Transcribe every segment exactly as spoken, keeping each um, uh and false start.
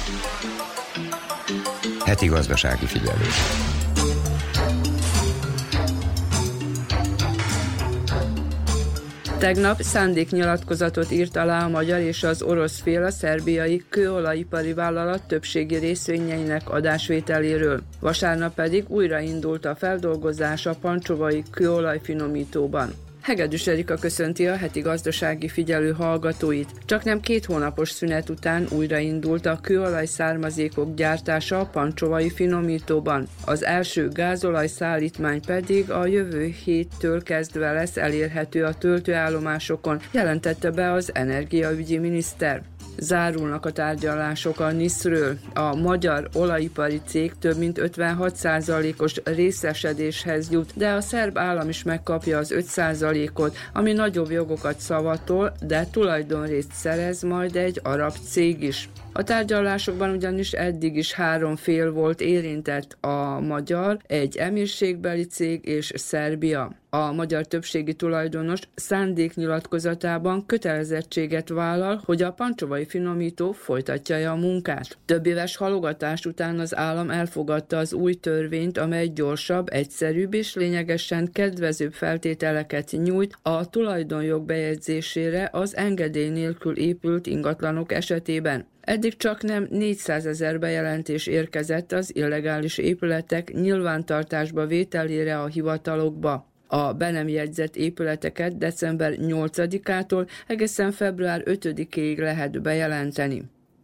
Heti gazdasági figyelő. Tegnap szándéknyilatkozatot írt alá a magyar és az orosz fél a szerbiai kőolajipari vállalat többségi részvényeinek adásvételéről. Vasárnap pedig újraindult a feldolgozás a pancsovai kőolajfinomítóban. Hegedűs Erika köszönti a heti gazdasági figyelő hallgatóit. Csaknem két hónapos szünet után újraindult a kőolaj származékok gyártása a pancsovai finomítóban. Az első gázolaj szállítmány pedig a jövő héttől kezdve lesz elérhető a töltőállomásokon, jelentette be az energiaügyi miniszter. Zárulnak a tárgyalások a niszről. A magyar olajipari cég több mint ötvenhat százalékos részesedéshez jut, de a szerb állam is megkapja az öt százalékot, ami nagyobb jogokat szavatol, de tulajdonrészt szerez majd egy arab cég is. A tárgyalásokban ugyanis eddig is három fél volt érintett: a magyar, egy emírségbeli cég és Szerbia. A magyar többségi tulajdonos szándéknyilatkozatában kötelezettséget vállal, hogy a pancsovai finomító folytatja a munkát. Több éves halogatás után az állam elfogadta az új törvényt, amely gyorsabb, egyszerűbb és lényegesen kedvezőbb feltételeket nyújt a tulajdonjog bejegyzésére az engedély nélkül épült ingatlanok esetében. Eddig csak nem négyszázezer bejelentés érkezett az illegális épületek nyilvántartásba vételére a hivatalokba. A be nem jegyzett épületeket december nyolcadikától egészen február ötödikéig lehet bejelenteni.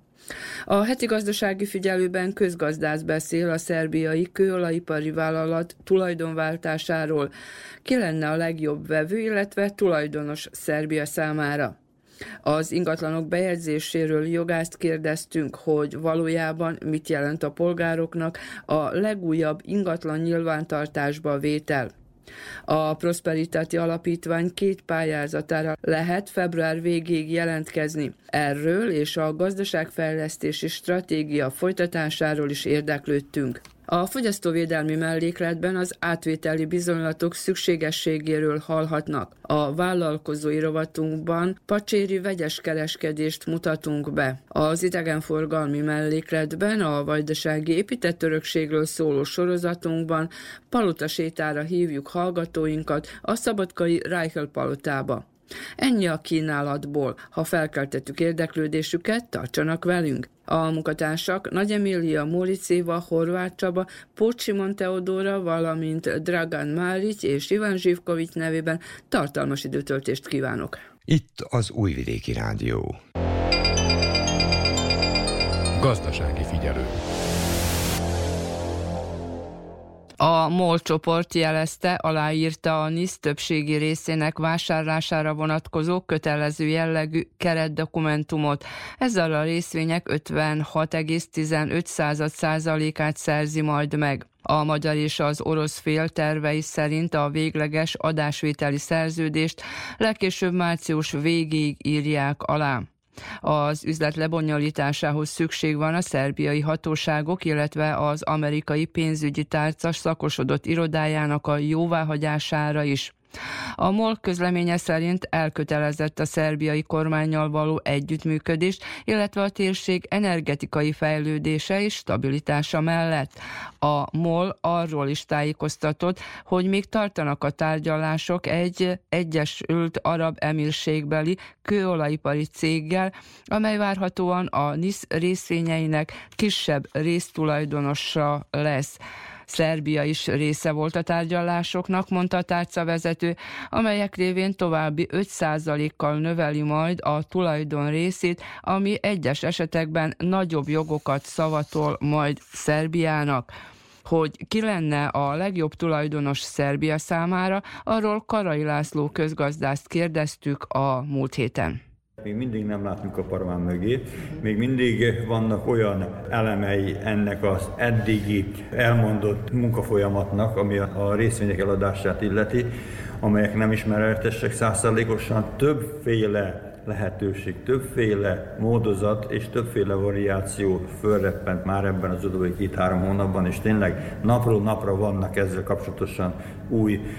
A heti gazdasági figyelőben közgazdász beszél a szerbiai kőolajipari vállalat tulajdonváltásáról. Ki lenne a legjobb vevő, illetve tulajdonos Szerbia számára? Az ingatlanok bejegyzéséről jogászt kérdeztünk, hogy valójában mit jelent a polgároknak a legújabb ingatlan nyilvántartásba vétel. A Prosperitáti Alapítvány két pályázatára lehet február végéig jelentkezni. Erről és a gazdaságfejlesztési stratégia folytatásáról is érdeklődtünk. A fogyasztóvédelmi mellékletben az átvételi bizonylatok szükségességéről hallhatnak. A vállalkozói rovatunkban pacséri vegyes kereskedést mutatunk be. Az idegenforgalmi mellékletben a vajdasági épített örökségről szóló sorozatunkban palotasétára hívjuk hallgatóinkat a szabadkai Reichel palotába. Ennyi a kínálatból. Ha felkeltettük érdeklődésüket, tartsanak velünk! A munkatársak Nagy Emília Móricéva, Horváth Csaba, Pócs Simon Teodóra, valamint Dragan Máric és Iván Zsivkovics nevében tartalmas időtöltést kívánok. Itt az Újvidéki Rádió. Gazdasági figyelő. A MOL csoport jelezte, aláírta a NISZ többségi részének vásárlására vonatkozó kötelező jellegű keretdokumentumot. Ezzel a részvények ötvenhat egész tizenöt százalékát szerzi majd meg. A magyar és az orosz fél tervei szerint a végleges adásvételi szerződést legkésőbb március végéig írják alá. Az üzlet lebonyolításához szükség van a szerbiai hatóságok, illetve az amerikai pénzügyi tárca szakosodott irodájának a jóváhagyására is. A MOL közleménye szerint elkötelezett a szerbiai kormánnyal való együttműködés, illetve a térség energetikai fejlődése és stabilitása mellett. A MOL arról is tájékoztatott, hogy még tartanak a tárgyalások egy Egyesült Arab Emírségbeli kőolajipari céggel, amely várhatóan a NISZ részvényeinek kisebb résztulajdonosa lesz. Szerbia is része volt a tárgyalásoknak, mondta a tárcavezető, amelyek révén további öt százalékkal növeli majd a tulajdon részét, ami egyes esetekben nagyobb jogokat szavatol majd Szerbiának. Hogy ki lenne a legjobb tulajdonos Szerbia számára, arról Karai László közgazdászt kérdeztük a múlt héten. Még mindig nem látunk a paraván mögé, még mindig vannak olyan elemei ennek az eddigi elmondott munkafolyamatnak, ami a részvények eladását illeti, amelyek nem ismeretesek százszázalékosan. Többféle lehetőség, többféle módozat és többféle variáció fölreppent már ebben az utóbbi két-három hónapban, és tényleg napról napra vannak ezzel kapcsolatosan új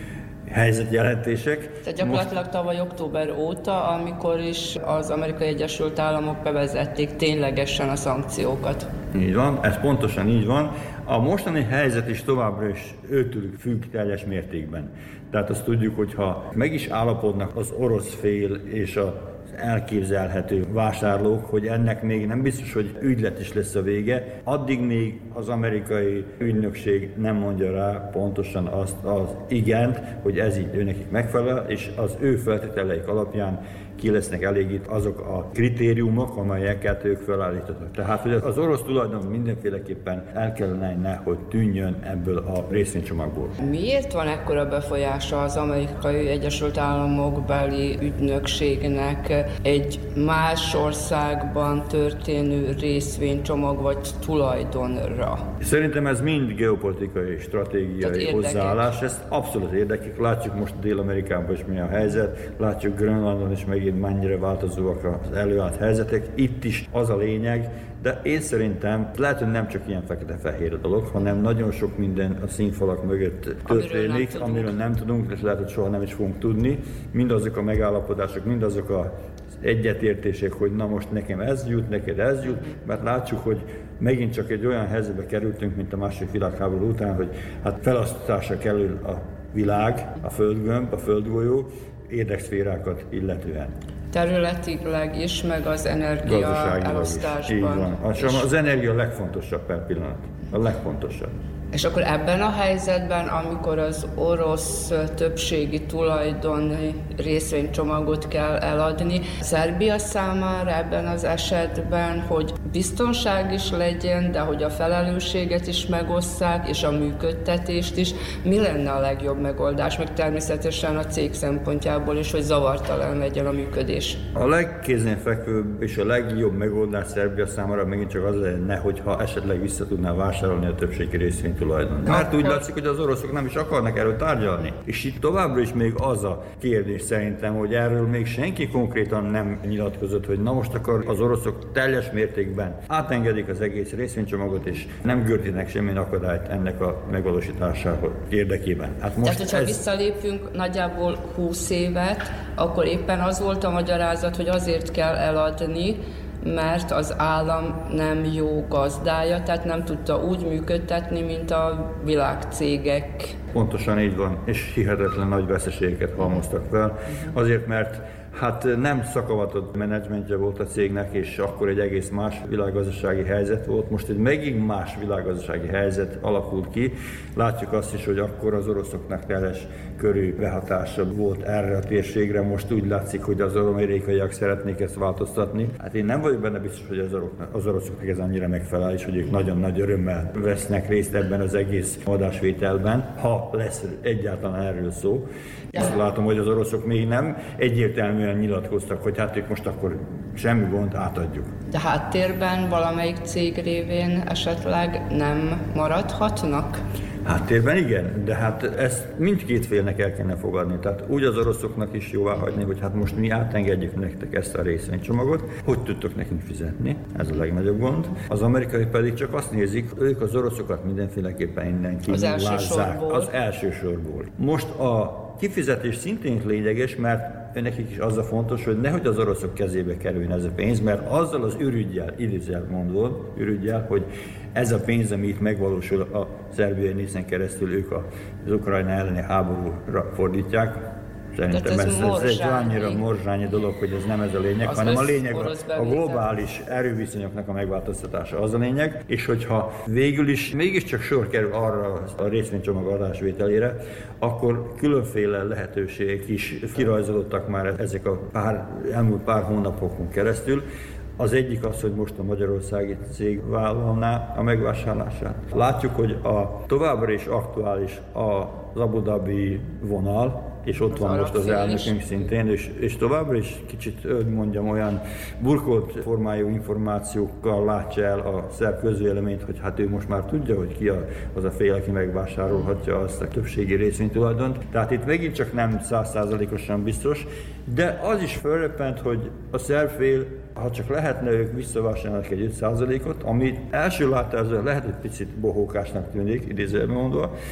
helyzetjelentések. Tehát gyakorlatilag most... tavaly október óta, amikor is az Amerikai Egyesült Államok bevezették ténylegesen a szankciókat. Így van, ez pontosan így van. A mostani helyzet is továbbra is őtőlük függ teljes mértékben. Tehát azt tudjuk, hogy ha meg is állapodnak az orosz fél és a elképzelhető vásárlók, hogy ennek még nem biztos, hogy ügylet is lesz a vége, addig még az amerikai ügynökség nem mondja rá pontosan azt az igent, hogy ez így ő nekik megfelel, és az ő feltételeik alapján ki lesznek elégít azok a kritériumok, amelyeket ők felállítottak. Tehát, hogy az orosz tulajdon mindenféleképpen el kellene, hogy tűnjön ebből a részvénycsomagból. Miért van ekkora befolyása az Amerikai Egyesült Államok beli ügynökségnek egy más országban történő részvénycsomag vagy tulajdonra? Szerintem ez mind geopolitikai, stratégiai hozzáállás. Ez abszolút érdekek. Látjuk most Dél-Amerikában is mi a helyzet, látjuk Grönlandon is megint mennyire változóak az előállt helyzetek. Itt is az a lényeg, de én szerintem lehet, hogy nem csak ilyen fekete-fehér a dolog, hanem nagyon sok minden a színfalak mögött történik, amiről nem, amiről nem tudunk, és lehet, hogy soha nem is fogunk tudni. Mindazok a megállapodások, mindazok a egyetértések, hogy na most nekem ez jut, neked ez jut, mert látjuk, hogy megint csak egy olyan helyzetbe kerültünk, mint a második világháború után, hogy hát felosztásra kerül a világ, a földgömb, a földgolyó, érdekszférákat illetően. Területileg is, meg az energia elosztásban. Így van. Az, az energia a legfontosabb per pillanat. A legfontosabb. És akkor ebben a helyzetben, amikor az orosz többségi tulajdoni részvénycsomagot kell eladni, Szerbia számára ebben az esetben, hogy biztonság is legyen, de hogy a felelősséget is megosszák, és a működtetést is, mi lenne a legjobb megoldás, meg természetesen a cég szempontjából is, hogy zavartalan legyen a működés? A legkézenfekvőbb és a legjobb megoldás Szerbia számára megint csak az lenne, hogyha esetleg vissza tudná vásárolni a többségi részvényt tulajdon. Mert úgy látszik, hogy az oroszok nem is akarnak erről tárgyalni. És itt továbbra is még az a kérdés szerintem, hogy erről még senki konkrétan nem nyilatkozott, hogy na most akkor az oroszok teljes mértékben átengedik az egész részvénycsomagot, és nem gördítenek semmilyen akadályt ennek a megvalósításához érdekében. Hát most Tehát, hogyha ez... visszalépünk nagyjából húsz évet, akkor éppen az volt a magyarázat, hogy azért kell eladni, mert az állam nem jó gazdája, tehát nem tudta úgy működtetni, mint a világcégek. Pontosan így van, és hihetetlen nagy veszteségeket halmoztak fel, azért mert hát nem szakavatott menedzsmentje volt a cégnek, és akkor egy egész más világgazdasági helyzet volt. Most egy megint más világgazdasági helyzet alakult ki. Látjuk azt is, hogy akkor az oroszoknak teljes körű behatása volt erre a térségre. Most úgy látszik, hogy az amerikaiak szeretnék ezt változtatni. Hát én nem vagyok benne biztos, hogy az, oroknak, az oroszoknak ez annyira megfelel, és hogy ők nagyon nagy örömmel vesznek részt ebben az egész adásvételben, ha lesz egyáltalán erről szó. Azt látom, hogy az oroszok még nem egyértelműen nyilatkoztak, hogy hát ők most akkor semmi gond, átadjuk. De háttérben valamelyik cég révén esetleg nem maradhatnak? Háttérben igen, de hát ezt mindkét félnek el kellene fogadni. Tehát úgy az oroszoknak is jóvá hagyni, hogy hát most mi átengedjük nektek ezt a részvénycsomagot, hogy tudtok nekünk fizetni, ez a legnagyobb gond. Az amerikai pedig csak azt nézik, ők az oroszokat mindenféleképpen innen kivázzák az első sorból. Most a kifizetés szintén lényeges, mert nekik is az a fontos, hogy nehogy az oroszok kezébe kerüljön ez a pénz, mert azzal az ürüggyel, idézőjelben mondva, ürüggyel, hogy ez a pénz, ami itt megvalósul a szerbiai nészen keresztül, ők az Ukrajna elleni háborúra fordítják. Szerintem ez, ez, ez egy annyira morzsányi dolog, hogy ez nem ez a lényeg, az hanem a lényeg a, a globális erőviszonyoknak a megváltoztatása az a lényeg, és hogyha végül is mégiscsak sor kerül arra a részvénycsomag adásvételére, akkor különféle lehetőségek is kirajzolódtak már ezek a pár, elmúlt pár hónapokon keresztül. Az egyik az, hogy most a magyarországi cég vállalná a megvásárlását. Látjuk, hogy a továbbra is aktuális az Abu Dhabi vonal, és ott van most az elnökünk szintén, és, és továbbra is kicsit, hogy mondjam, olyan burkolt formájú információkkal látja el a szerb közvéleményt, hogy hát ő most már tudja, hogy ki a, az a fél, aki megvásárolhatja azt a többségi részvénytulajdont. Tehát itt megint csak nem száz százalékosan biztos, de az is fölröppent, hogy a szerb fél, ha csak lehetne, ők visszavásárolnak egy öt százalékot, ami első látásra lehet egy picit bohókásnak tűnik, idézőjelben mondva,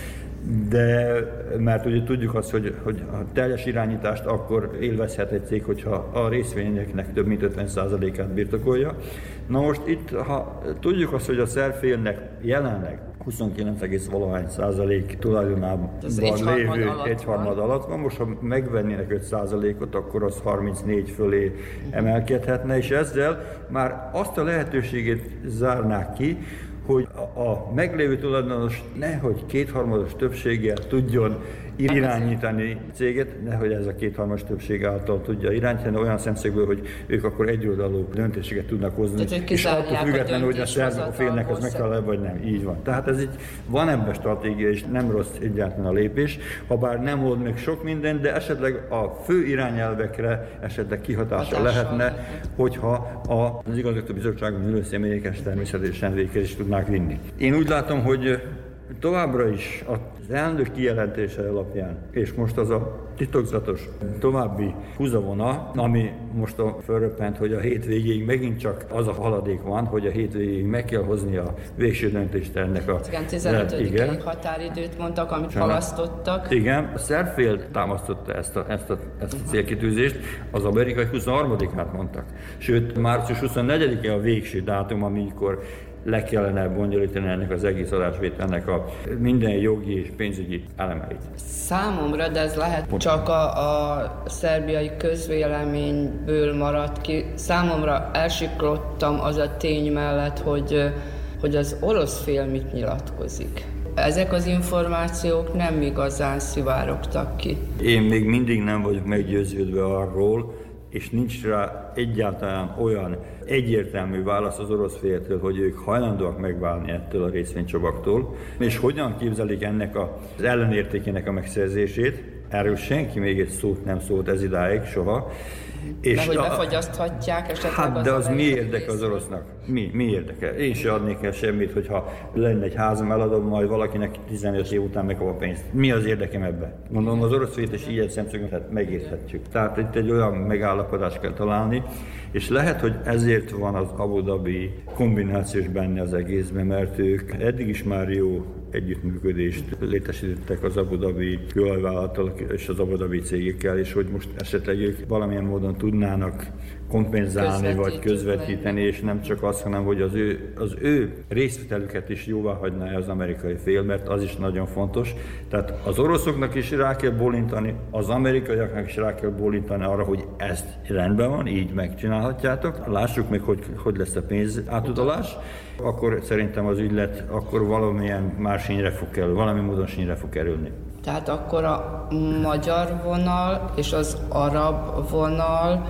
de mert ugye tudjuk azt, hogy, hogy a teljes irányítást akkor élvezhet egy cég, hogyha a részvényeknek több mint ötven százalékát birtokolja. Na most itt, ha tudjuk azt, hogy a szerfélnek jelenleg huszonkilenc egész valahány százalék tulajdonában lévő egyharmad alatt van, most ha megvennének öt százalékot, akkor az harmincnégy fölé emelkedhetne, és ezzel már azt a lehetőségét zárnák ki, hogy a meglévő tulajdonos nehogy kétharmados többséggel tudjon irányítani céget, nehogy ez a kétharmados többség által tudja irányítani, olyan szemszögből, hogy ők akkor egyoldalú döntéseket tudnak hozni, tehát, és attól függetlenül, hogy a szerb félnek az megfelel, vagy nem. Így van. Tehát ez így, van ebben stratégia, és nem rossz egyáltalán a lépés, ha bár nem old meg sok minden, de esetleg a fő irányelvekre esetleg kihatása lehetne, hogyha az igazgató bizottságon ülő személyek természetesen véghez is tudnák vinni. Én úgy látom, hogy továbbra is az elnök kijelentése alapján, és most az a titokzatos további húzavona, ami most a fölröppent, hogy a hét végéig megint csak az a haladék van, hogy a hét végéig meg kell hozni a végső döntést ennek a... Igen, tizenötödikéig határidőt mondtak, amit halasztottak. Igen, a szerb támasztotta ezt a, ezt, a, ezt a célkitűzést, az amerikai huszonharmadikát mondtak. Sőt, március huszonnegyedike a végső dátum, amikor le kellene bonyolítani ennek az egész adásvételnek a minden jogi és pénzügyi elemeit. Számomra, de ez lehet csak a, a szerbiai közvéleményből maradt ki, számomra elsiklottam az a tény mellett, hogy, hogy az orosz fél mit nyilatkozik. Ezek az információk nem igazán szivárogtak ki. Én még mindig nem vagyok meggyőződve arról, és nincs rá egyáltalán olyan egyértelmű válasz az orosz féltől, hogy ők hajlandóak megválni ettől a részvénycsomagtól, és hogyan képzelik ennek az ellenértékének a megszerzését. Erről senki még egy szót nem szólt ez idáig soha. És de hogy befagyaszthatják esetleg hát, de az mi érdeke az orosznak? Mi, mi érdeke? Én se adnék el semmit, hogyha lenne egy házam, eladom, majd valakinek tizenöt év után megkap a pénzt. Mi az érdekem ebben? Mondom, az orosz félt és ilyen szemszögünket megérthetjük. Tehát itt egy olyan megállapodást kell találni, és lehet, hogy ezért van az Abu Dhabi kombinációs benne az egészben, mert ők eddig is már jó együttműködést létesítettek az Abu Dhabi kőolajvállalattal és az Abu Dhabi cégekkel, és hogy most esetleg ők valamilyen módon tudnának kompenzálni vagy közvetíteni, és nem csak az, hanem hogy az ő, az ő részvételüket is jóvá hagyná az amerikai fél, mert az is nagyon fontos. Tehát az oroszoknak is rá kell bólintani, az amerikaiaknak is rá kell bólintani arra, hogy ezt rendben van, így megcsinálhatjátok. Lássuk meg, hogy, hogy lesz a pénz átutalás. Akkor szerintem az ügylet akkor valamilyen más sínre fog kerülni, valami módon sínre fog kerülni. Tehát akkor a magyar vonal és az arab vonal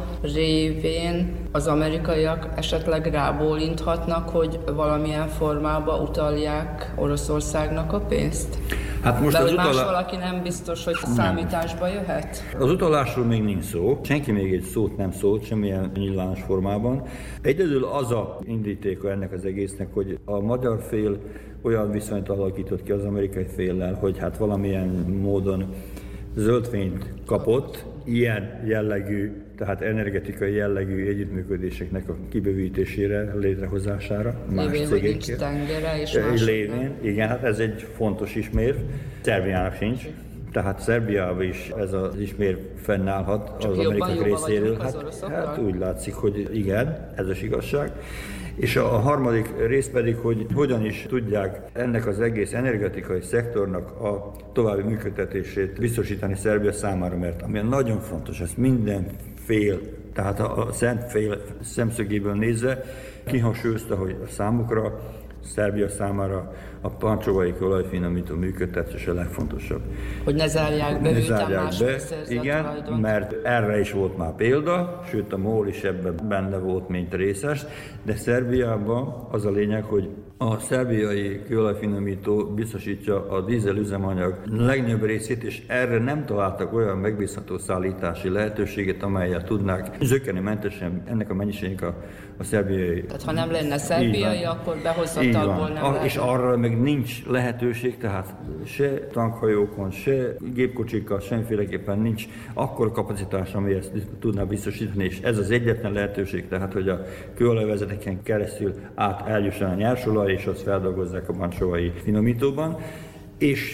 révén az amerikaiak esetleg rábólinthatnak, hogy valamilyen formába utalják Oroszországnak a pénzt? Hát most de az hogy utalá... más valaki nem biztos, hogy számításba jöhet? Az utalásról még nincs szó. Senki még egy szót nem szólt, semmilyen nyilvános formában. Egyedül az a indítéka ennek az egésznek, hogy a magyar fél olyan viszonyt alakított ki az amerikai féllel, hogy hát valamilyen módon zöldfényt kapott, ilyen jellegű, tehát energetikai jellegű együttműködéseknek a kibővítésére, létrehozására. Lévén, hogy nincs tengere és más. Lévén, igen, hát ez egy fontos ismérv. Szerbiának sincs. Tehát Szerbiában is ez az ismérv fennállhat csak az amerikai részéről. Hát, hát úgy látszik, hogy igen, ez az igazság. És a harmadik rész pedig, hogy hogyan is tudják ennek az egész energetikai szektornak a további működtetését biztosítani Szerbia számára, mert ami nagyon fontos, ez minden fél, tehát a szent fél szemszögéből nézve kihangsúlyozta, hogy a számukra, Szerbia számára a pancsovai olajfinomító működtetés a legfontosabb. Hogy ne zárják be, ne zárják be, igen, tulajdon. Mert erre is volt már példa, sőt a MOL is ebben benne volt, mint részes, de Szerbiában az a lényeg, hogy a szerbiai kőolajfinomító biztosítja a dízel üzemanyag legnagyobb részét, és erre nem találtak olyan megbízható szállítási lehetőséget, amelyel tudnák zökkenőmentesen ennek a mennyiségnek a, a szerbiai... Tehát ha nem lenne szerbiai, akkor behozhatalból nem lehet. És arra meg nincs lehetőség, tehát se tankhajókon, se gépkocsikkal, semmiféleképpen nincs akkor kapacitás, ami ezt tudná biztosítani, és ez az egyetlen lehetőség, tehát hogy a kőolajvezeteken keresztül át eljusson a nyersolaj, és azt feldolgozzák a pancsovai finomítóban, és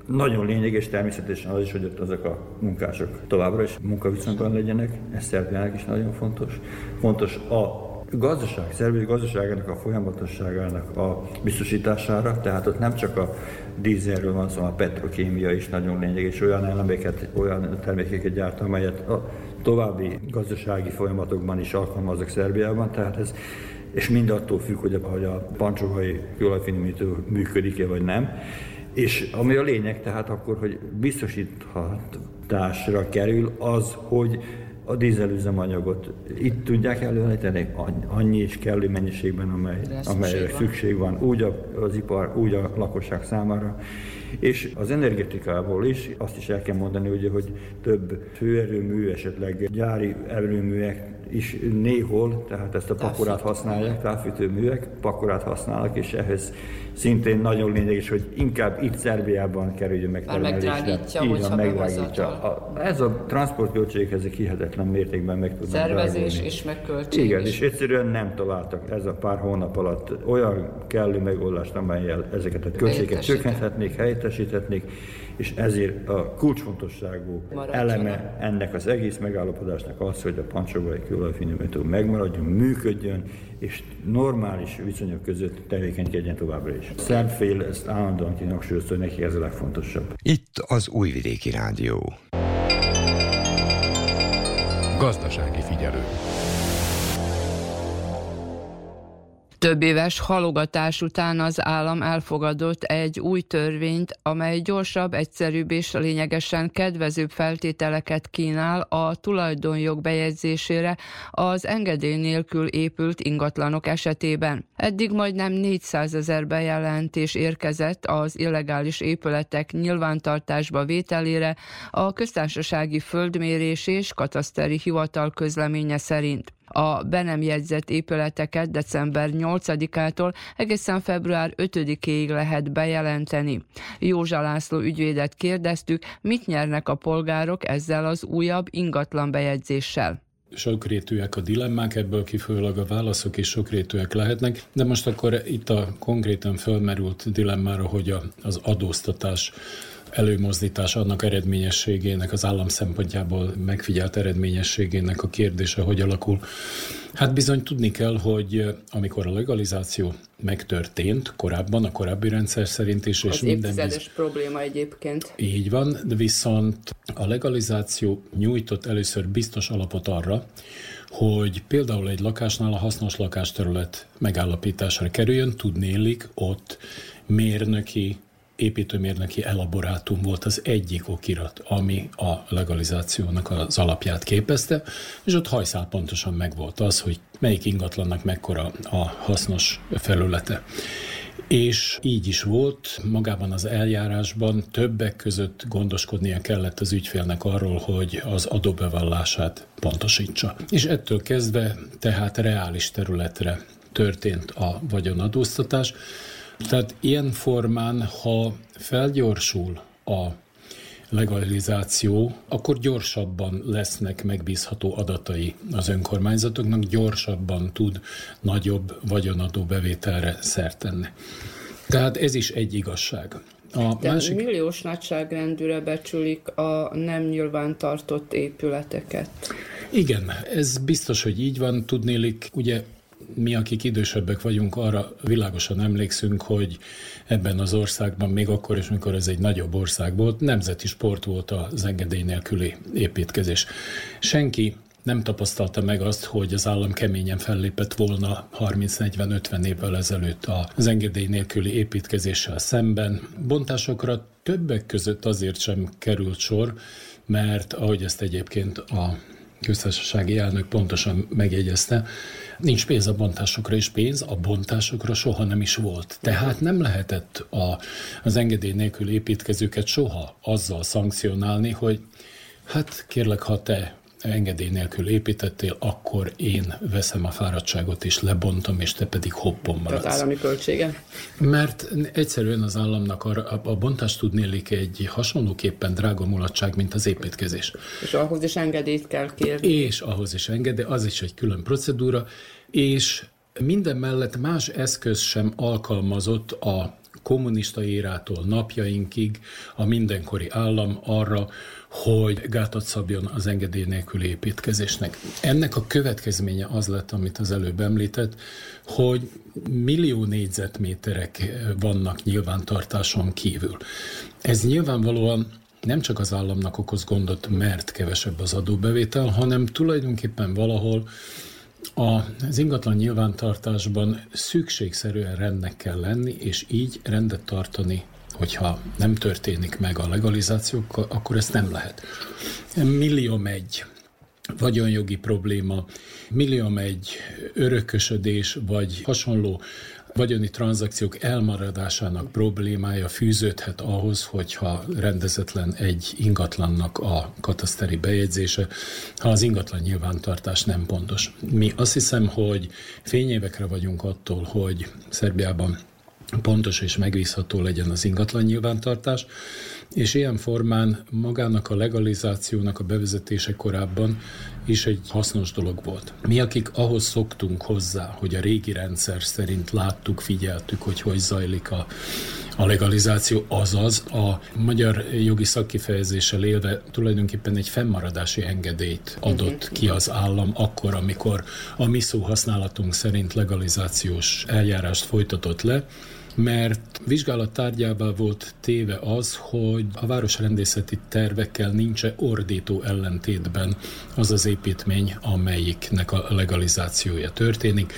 Nagyon lényeges természetesen az is, hogy ott azok a munkások továbbra is munkaviszonyban legyenek, ez Szerbiának is nagyon fontos. Fontos a gazdaság, Szerbia gazdaságának a folyamatosságának a biztosítására, tehát ott nem csak a dízelről van szó, a petrokémia is nagyon lényeges, olyan elemeket, olyan termékeket gyárt, amelyet a további gazdasági folyamatokban is alkalmaznak Szerbiában, tehát ez, és mind attól függ, hogy a, hogy a pancsogai kőolajfinomító működik-e vagy nem. És ami a lényeg, tehát akkor, hogy biztosíthatásra kerül az, hogy a dízelüzemanyagot itt tudják előállítani annyi és kellő mennyiségben, amely, amelyre szükség van, úgy az ipar, úgy a lakosság számára. És az energetikából is azt is el kell mondani, ugye, hogy több főerőmű, esetleg gyári erőművek is néhol, tehát ezt a pakorát használják, távfűtőművek, pakorát használnak, és ehhez szintén nagyon lényeges, hogy inkább itt Szerbiában kerüljön megtermelésre. Megdrágítja, hogyha megdrágítja. Ez a transportköltséghez hihetetlen mértékben meg tudnak szervezés drágulni. és megköltség. Igen, is. És egyszerűen nem találtak ez a pár hónap alatt olyan kellő megoldást, amellyel ezeket a költségeket csökkenthetnék, helyettesíthetnék, és ezért a kulcsfontosságú eleme ennek az egész megállapodásnak az, hogy a pancsogai kőolajfinomító megmaradjon, működjön, és normális viszonyok között tevékenykedjen továbbra is. A szerb fél ezt állandóan kihangsúlyozta, hogy neki ez a legfontosabb. Itt az Újvidéki Rádió. Gazdasági figyelő. Több éves halogatás után az állam elfogadott egy új törvényt, amely gyorsabb, egyszerűbb és lényegesen kedvezőbb feltételeket kínál a tulajdonjog bejegyzésére az engedély nélkül épült ingatlanok esetében. Eddig majdnem négyszázezer bejelentés érkezett az illegális épületek nyilvántartásba vételére a Köztársasági Földmérés és Kataszteri Hivatal közleménye szerint. A be nem jegyzett épületeket december nyolcadikától egészen február ötödikéig lehet bejelenteni. Józsa László ügyvédet kérdeztük, mit nyernek a polgárok ezzel az újabb ingatlan bejegyzéssel. Sokrétűek a dilemmák, ebből kifolyólag a válaszok is sokrétűek lehetnek, de most akkor itt a konkrétan felmerült dilemmára, hogy a, az adóztatás előmozdítás annak eredményességének, az állam szempontjából megfigyelt eredményességének a kérdése, hogy alakul. Hát bizony tudni kell, hogy amikor a legalizáció megtörtént korábban, a korábbi rendszer szerint is, és az minden évtizedes biz... probléma egyébként. Így van, de viszont a legalizáció nyújtott először biztos alapot arra, hogy például egy lakásnál a hasznos lakásterület megállapításra kerüljön, tudnélik ott mérnöki építőmérnöki elaborátum volt az egyik okirat, ami a legalizációnak az alapját képezte, és ott hajszál pontosan megvolt az, hogy melyik ingatlannak mekkora a hasznos felülete. És így is volt, magában az eljárásban többek között gondoskodnia kellett az ügyfélnek arról, hogy az adóbevallását pontosítsa. És ettől kezdve tehát reális területre történt a vagyonadóztatás. Tehát ilyen formán, ha felgyorsul a legalizáció, akkor gyorsabban lesznek megbízható adatai az önkormányzatoknak, gyorsabban tud nagyobb vagyonadó bevételre szert tenni. Tehát ez is egy igazság. A De másik... milliós nagyságrendűre becsülik a nem nyilvántartott épületeket. Igen, ez biztos, hogy így van. Tudnélik, ugye mi, akik idősebbek vagyunk, arra világosan emlékszünk, hogy ebben az országban, még akkor is, mikor ez egy nagyobb ország volt, nemzeti sport volt az engedély nélküli építkezés. Senki nem tapasztalta meg azt, hogy az állam keményen fellépett volna harminc-negyven-ötven évvel ezelőtt az engedély nélküli építkezéssel szemben. Bontásokra többek között azért sem került sor, mert ahogy ezt egyébként a köztársasági elnök pontosan megjegyezte, nincs pénz a bontásokra, és pénz a bontásokra soha nem is volt. Tehát nem lehetett a, az engedély nélkül építkezőket soha azzal szankcionálni, hogy hát kérlek, ha te engedély nélkül építettél, akkor én veszem a fáradtságot és lebontom, és te pedig hoppon maradsz. Az állami költsége? Mert egyszerűen az államnak a, a bontás tudnélik egy hasonlóképpen drága mulatság, mint az építkezés. És ahhoz is engedélyt kell kérni. És ahhoz is engedély, az is egy külön procedúra, és minden mellett más eszköz sem alkalmazott a kommunista érától napjainkig a mindenkori állam arra, hogy gátat szabjon az engedély nélküli építkezésnek. Ennek a következménye az lett, amit az előbb említett, hogy millió négyzetméterek vannak nyilvántartáson kívül. Ez nyilvánvalóan nem csak az államnak okoz gondot, mert kevesebb az adóbevétel, hanem tulajdonképpen valahol az ingatlan nyilvántartásban szükségszerűen rendnek kell lenni, és így rendet tartani, hogyha nem történik meg a legalizáció, akkor ezt nem lehet. Millió egy vagyonjogi probléma, millió egy örökösödés, vagy hasonló vagyoni tranzakciók elmaradásának problémája fűződhet ahhoz, hogyha rendezetlen egy ingatlannak a kataszteri bejegyzése, ha az ingatlan nyilvántartás nem pontos. Mi azt hiszem, hogy fényévekre vagyunk attól, hogy Szerbiában pontos és megbízható legyen az ingatlan nyilvántartás, és ilyen formán magának a legalizációnak a bevezetése korábban is egy hasznos dolog volt. Mi, akik ahhoz szoktunk hozzá, hogy a régi rendszer szerint láttuk, figyeltük, hogy hogy zajlik a, a legalizáció, azaz a magyar jogi szakkifejezéssel élve tulajdonképpen egy fennmaradási engedélyt adott ki az állam akkor, amikor a mi szóhasználatunk szerint legalizációs eljárást folytatott le, mert vizsgálat tárgyává volt téve az, hogy a városrendészeti tervekkel nincs-e ordító ellentétben az az építmény, amelyiknek a legalizációja történik,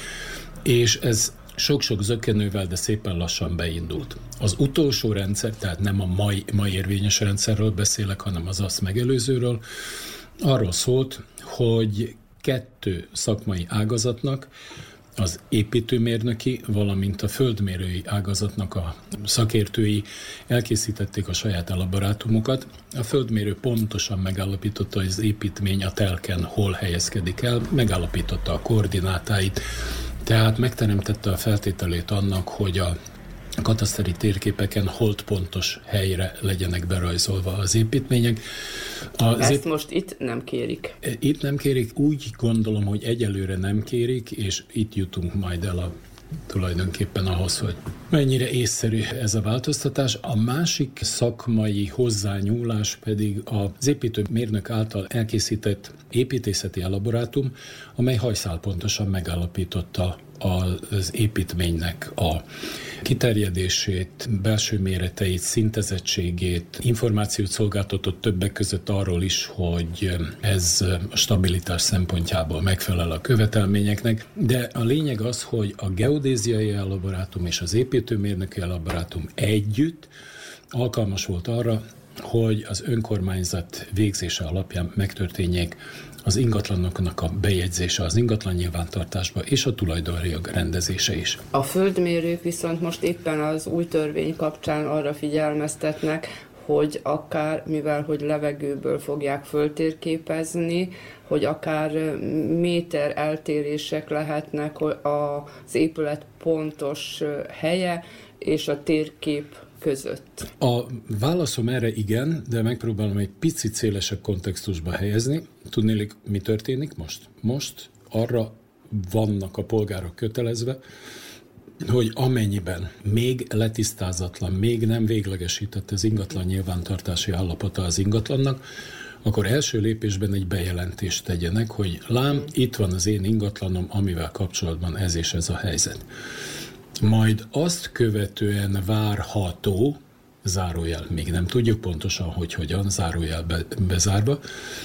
és ez sok-sok zökkenővel, de szépen lassan beindult. Az utolsó rendszer, tehát nem a mai, mai érvényes rendszerről beszélek, hanem az azt megelőzőről, arról szólt, hogy kettő szakmai ágazatnak, az építőmérnöki, valamint a földmérői ágazatnak a szakértői elkészítették a saját elaborátumokat. A földmérő pontosan megállapította, hogy az építmény a telken hol helyezkedik el, megállapította a koordinátáit, tehát megteremtette a feltételét annak, hogy a kataszteri térképeken holdpontos helyre legyenek berajzolva az építmények. Az Ezt ép... most itt nem kérik. Itt nem kérik, úgy gondolom, hogy egyelőre nem kérik, és itt jutunk majd el a tulajdonképpen ahhoz, hogy mennyire észszerű ez a változtatás. A másik szakmai hozzányúlás pedig az építőmérnök által elkészített építészeti elaborátum, amely hajszálpontosan megállapította az építménynek a kiterjedését, belső méreteit, szintezettségét, információt szolgáltatott többek között arról is, hogy ez a stabilitás szempontjából megfelel a követelményeknek, de a lényeg az, hogy a geodéziai elaborátum és az építőmérnöki elaborátum együtt alkalmas volt arra, hogy az önkormányzat végzése alapján megtörténjék az ingatlanoknak a bejegyzése az ingatlan nyilvántartásba, és a tulajdonjog rendezése is. A földmérők viszont most éppen az új törvény kapcsán arra figyelmeztetnek, hogy akár, mivel hogy levegőből fogják föltérképezni, hogy akár méter eltérések lehetnek az épület pontos helye és a térkép között. A válaszom erre igen, de megpróbálom egy picit szélesebb kontextusba helyezni. Tudnélik, mi történik most? Most arra vannak a polgárok kötelezve, hogy amennyiben még letisztázatlan, még nem véglegesített az ingatlan nyilvántartási állapota az ingatlannak, akkor első lépésben egy bejelentést tegyenek, hogy lám, itt van az én ingatlanom, amivel kapcsolatban ez és ez a helyzet. Majd azt követően várható, zárójel, még nem tudjuk pontosan, hogy hogyan, zárójel be, bezárva,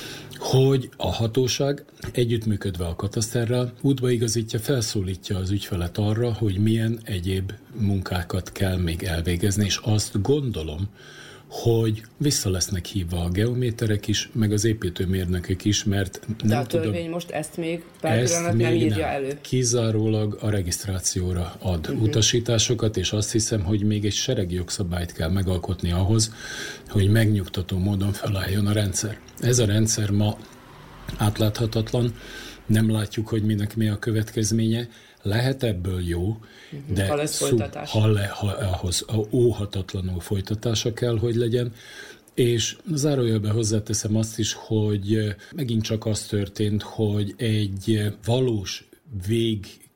hogy a hatóság együttműködve a kataszterrel útbaigazítja, felszólítja az ügyfelet arra, hogy milyen egyéb munkákat kell még elvégezni, és azt gondolom, hogy vissza lesznek hívva a geométerek is, meg az építőmérnökök is, mert nem De a törvény tudom, most ezt még pár pillanat nem írja nem. elő. Kizárólag a regisztrációra ad uh-huh. utasításokat, és azt hiszem, hogy még egy sereg jogszabályt kell megalkotni ahhoz, hogy megnyugtató módon felálljon a rendszer. Ez a rendszer ma átláthatatlan, nem látjuk, hogy minek mi a következménye, lehet ebből jó, de ha lesz szub, ha le, ha, ahhoz óhatatlanul folytatása kell, hogy legyen, és zárójelben hozzáteszem azt is, hogy megint csak az történt, hogy egy valós vég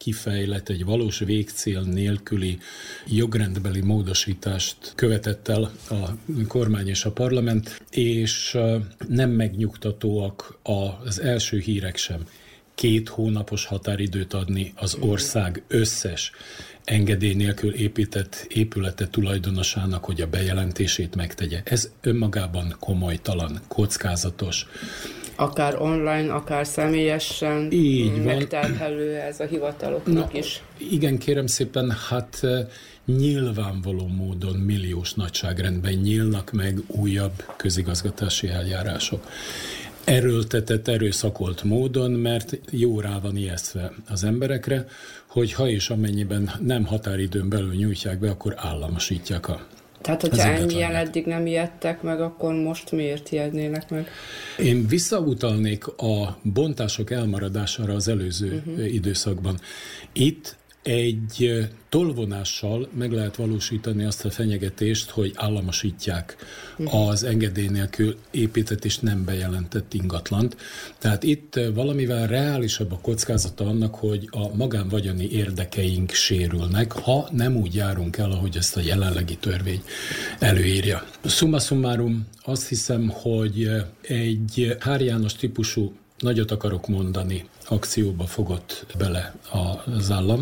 kifejlett, egy valós végcél nélküli jogrendbeli módosítást követett el a kormány és a parlament, és nem megnyugtatóak az első hírek sem. Két hónapos határidőt adni az ország összes engedély nélkül épített épülete tulajdonosának, hogy a bejelentését megtegye. Ez önmagában komolytalan, kockázatos. Akár online, akár személyesen így megterhelő ez a hivataloknak Na, is. Igen, kérem szépen, hát nyilvánvaló módon milliós nagyságrendben nyílnak meg újabb közigazgatási eljárások. Erőltetett, erőszakolt módon, mert jó rá van ijesztve az emberekre, hogy ha és amennyiben nem határidőn belül nyújtják be, akkor államosítják a Tehát, hogyha ennyien eddig nem ijedtek meg, akkor most miért ijednének meg? Én visszautalnék a bontások elmaradására az előző uh-huh. időszakban. Itt egy tolvonással meg lehet valósítani azt a fenyegetést, hogy államosítják uh-huh. az engedély nélkül épített és nem bejelentett ingatlant. Tehát itt valamivel reálisabb a kockázata annak, hogy a magánvagyoni érdekeink sérülnek, ha nem úgy járunk el, ahogy ezt a jelenlegi törvény előírja. Summa summarum, azt hiszem, hogy egy Hár János típusú, nagyot akarok mondani, akcióba fogott bele az állam.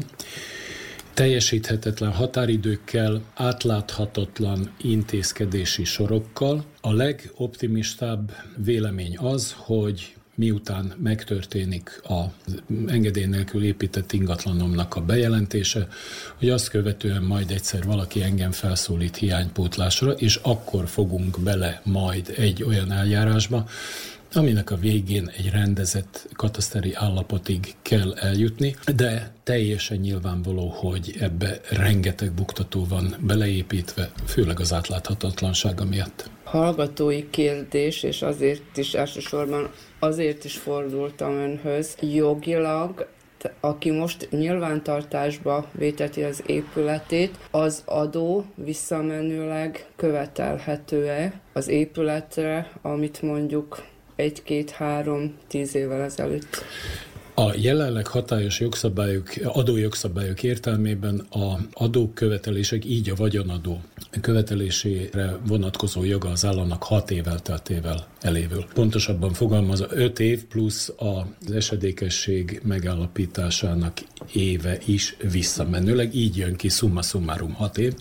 Teljesíthetetlen határidőkkel, átláthatatlan intézkedési sorokkal. A legoptimistább vélemény az, hogy miután megtörténik az engedély nélkül épített ingatlanomnak a bejelentése, hogy azt követően majd egyszer valaki engem felszólít hiánypótlásra, és akkor fogunk bele majd egy olyan eljárásba, aminek a végén egy rendezett kataszteri állapotig kell eljutni, de teljesen nyilvánvaló, hogy ebbe rengeteg buktató van beleépítve, főleg az átláthatatlansága miatt. Hallgatói kérdés, és azért is elsősorban azért is fordultam önhöz, jogilag, aki most nyilvántartásba véteti az épületét, az adó visszamenőleg követelhető-e az épületre, amit mondjuk egy-két-három, tíz évvel ezelőtt? A jelenleg hatályos jogszabályok, adójogszabályok értelmében a adókövetelések, így a vagyonadó követelésére vonatkozó joga az államnak hat évvel teltével elévül. Pontosabban fogalmazva öt év plusz az esedékesség megállapításának éve is visszamenőleg, így jön ki summa summarum hat év.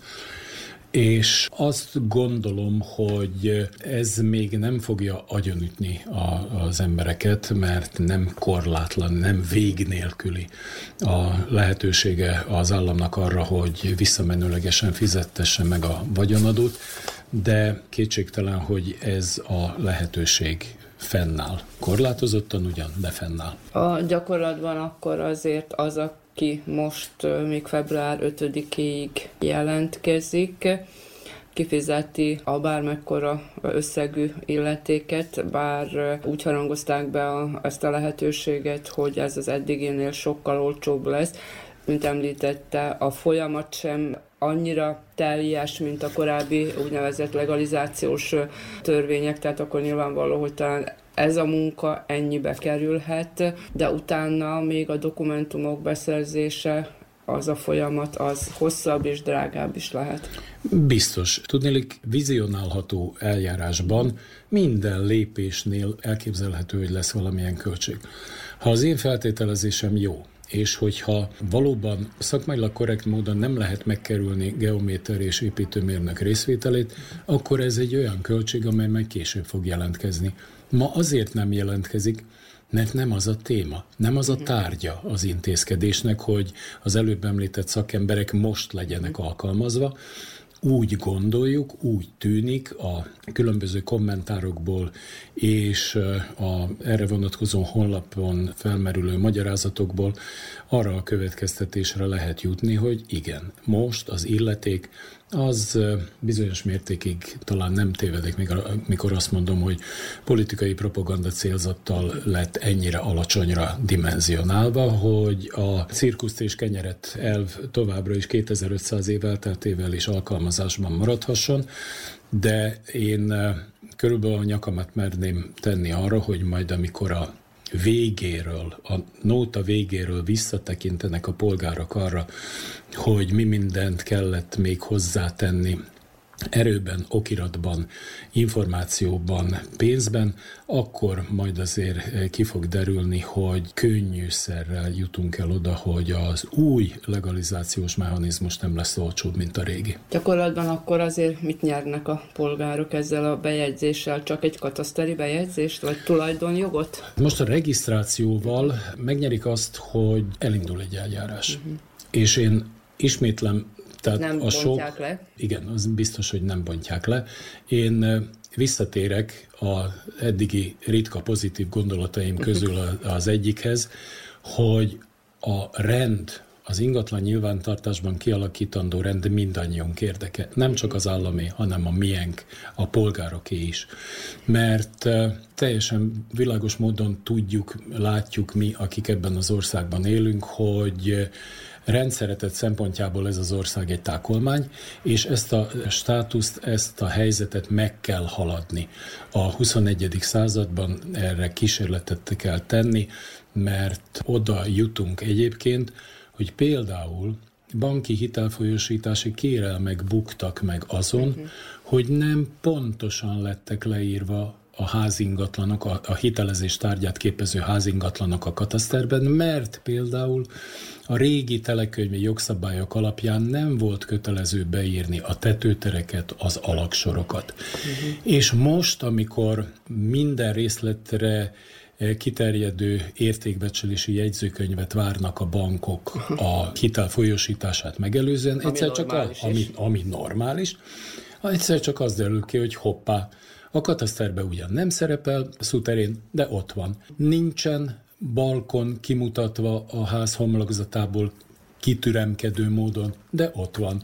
És azt gondolom, hogy ez még nem fogja agyonütni a, az embereket, mert nem korlátlan, nem vég nélküli a lehetősége az államnak arra, hogy visszamenőlegesen fizettesse meg a vagyonadót, de kétségtelen, hogy ez a lehetőség fennáll. Korlátozottan ugyan, de fennáll. A gyakorlatban akkor azért az, aki most még február ötödikéig jelentkezik, kifizeti a bármekkora összegű illetéket, bár úgy harangozták be a, ezt a lehetőséget, hogy ez az eddiginél sokkal olcsóbb lesz. Mint említette, a folyamat sem annyira teljes, mint a korábbi úgynevezett legalizációs törvények, tehát akkor nyilvánvaló, hogy talán ez a munka ennyibe kerülhet, de utána még a dokumentumok beszerzése, az a folyamat, az hosszabb és drágább is lehet. Biztos. Tudnélik, vizionálható eljárásban minden lépésnél elképzelhető, hogy lesz valamilyen költség. Ha az én feltételezésem jó, és hogyha valóban szakmailag korrekt módon nem lehet megkerülni geométer és építőmérnök részvételét, akkor ez egy olyan költség, amely meg később fog jelentkezni. Ma azért nem jelentkezik, mert nem az a téma, nem az a tárgya az intézkedésnek, hogy az előbb említett szakemberek most legyenek alkalmazva. Úgy gondoljuk, úgy tűnik a különböző kommentárokból és a erre vonatkozó honlapon felmerülő magyarázatokból arra a következtetésre lehet jutni, hogy igen, most az illeték az bizonyos mértékig talán nem tévedek, mikor azt mondom, hogy politikai propaganda célzattal lett ennyire alacsonyra dimenzionálva, hogy a cirkuszt és kenyeret elv továbbra is kétezer-ötszáz év elteltével is alkalmazásban maradhasson, de én körülbelül a nyakamat merném tenni arra, hogy majd amikor a végéről, a nóta végéről visszatekintenek a polgárok arra, hogy mi mindent kellett még hozzátenni erőben, okiratban, információban, pénzben, akkor majd azért ki fog derülni, hogy könnyűszerrel jutunk el oda, hogy az új legalizációs mechanizmus nem lesz olcsóbb, mint a régi. Gyakorlatban akkor azért mit nyernek a polgárok ezzel a bejegyzéssel? Csak egy kataszteri bejegyzést, vagy tulajdonjogot? Most a regisztrációval megnyerik azt, hogy elindul egy eljárás. Uh-huh. És én ismétlem, tehát nem a bontják sok, le? Igen, az biztos, hogy nem bontják le. Én visszatérek az eddigi ritka pozitív gondolataim közül az egyikhez, hogy a rend, az ingatlan nyilvántartásban kialakítandó rend mindannyiunk érdeke. Nem csak az állami, hanem a miénk, a polgároké is. Mert teljesen világos módon tudjuk, látjuk mi, akik ebben az országban élünk, hogy rendszeretet szempontjából ez az ország egy tákolmány, és ezt a státuszt, ezt a helyzetet meg kell haladni. A huszonegyedik században erre kísérletet kell tenni, mert oda jutunk egyébként, hogy például banki hitelfolyósítási kérelmek buktak meg azon, uh-huh. hogy nem pontosan lettek leírva a házingatlanok, a, a hitelezés tárgyát képező házingatlanok a kataszterben, mert például a régi telekönyvi jogszabályok alapján nem volt kötelező beírni a tetőtereket, az alaksorokat. Uh-huh. És most, amikor minden részletre kiterjedő értékbecslési jegyzőkönyvet várnak a bankok a hitel folyósítását megelőzően, ami egyszer csak a, ami, ami normális, egyszer csak az derül ki, hogy hoppá, a kataszterben ugyan nem szerepel szuterén, de ott van. Nincsen balkon kimutatva a ház homlokzatából kitüremkedő módon, de ott van.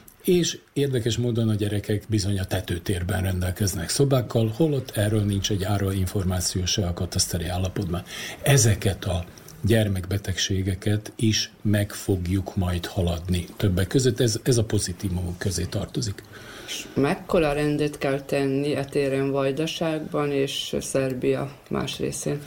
És érdekes módon a gyerekek bizony a tetőtérben rendelkeznek szobákkal, holott erről nincs egy ára információ se a kataszteri állapotban. Ezeket a gyermekbetegségeket is meg fogjuk majd haladni többek között. Ez, ez a pozitívumok közé tartozik. Mekkora rendet kell tenni e téren Vajdaságban és Szerbia más részén?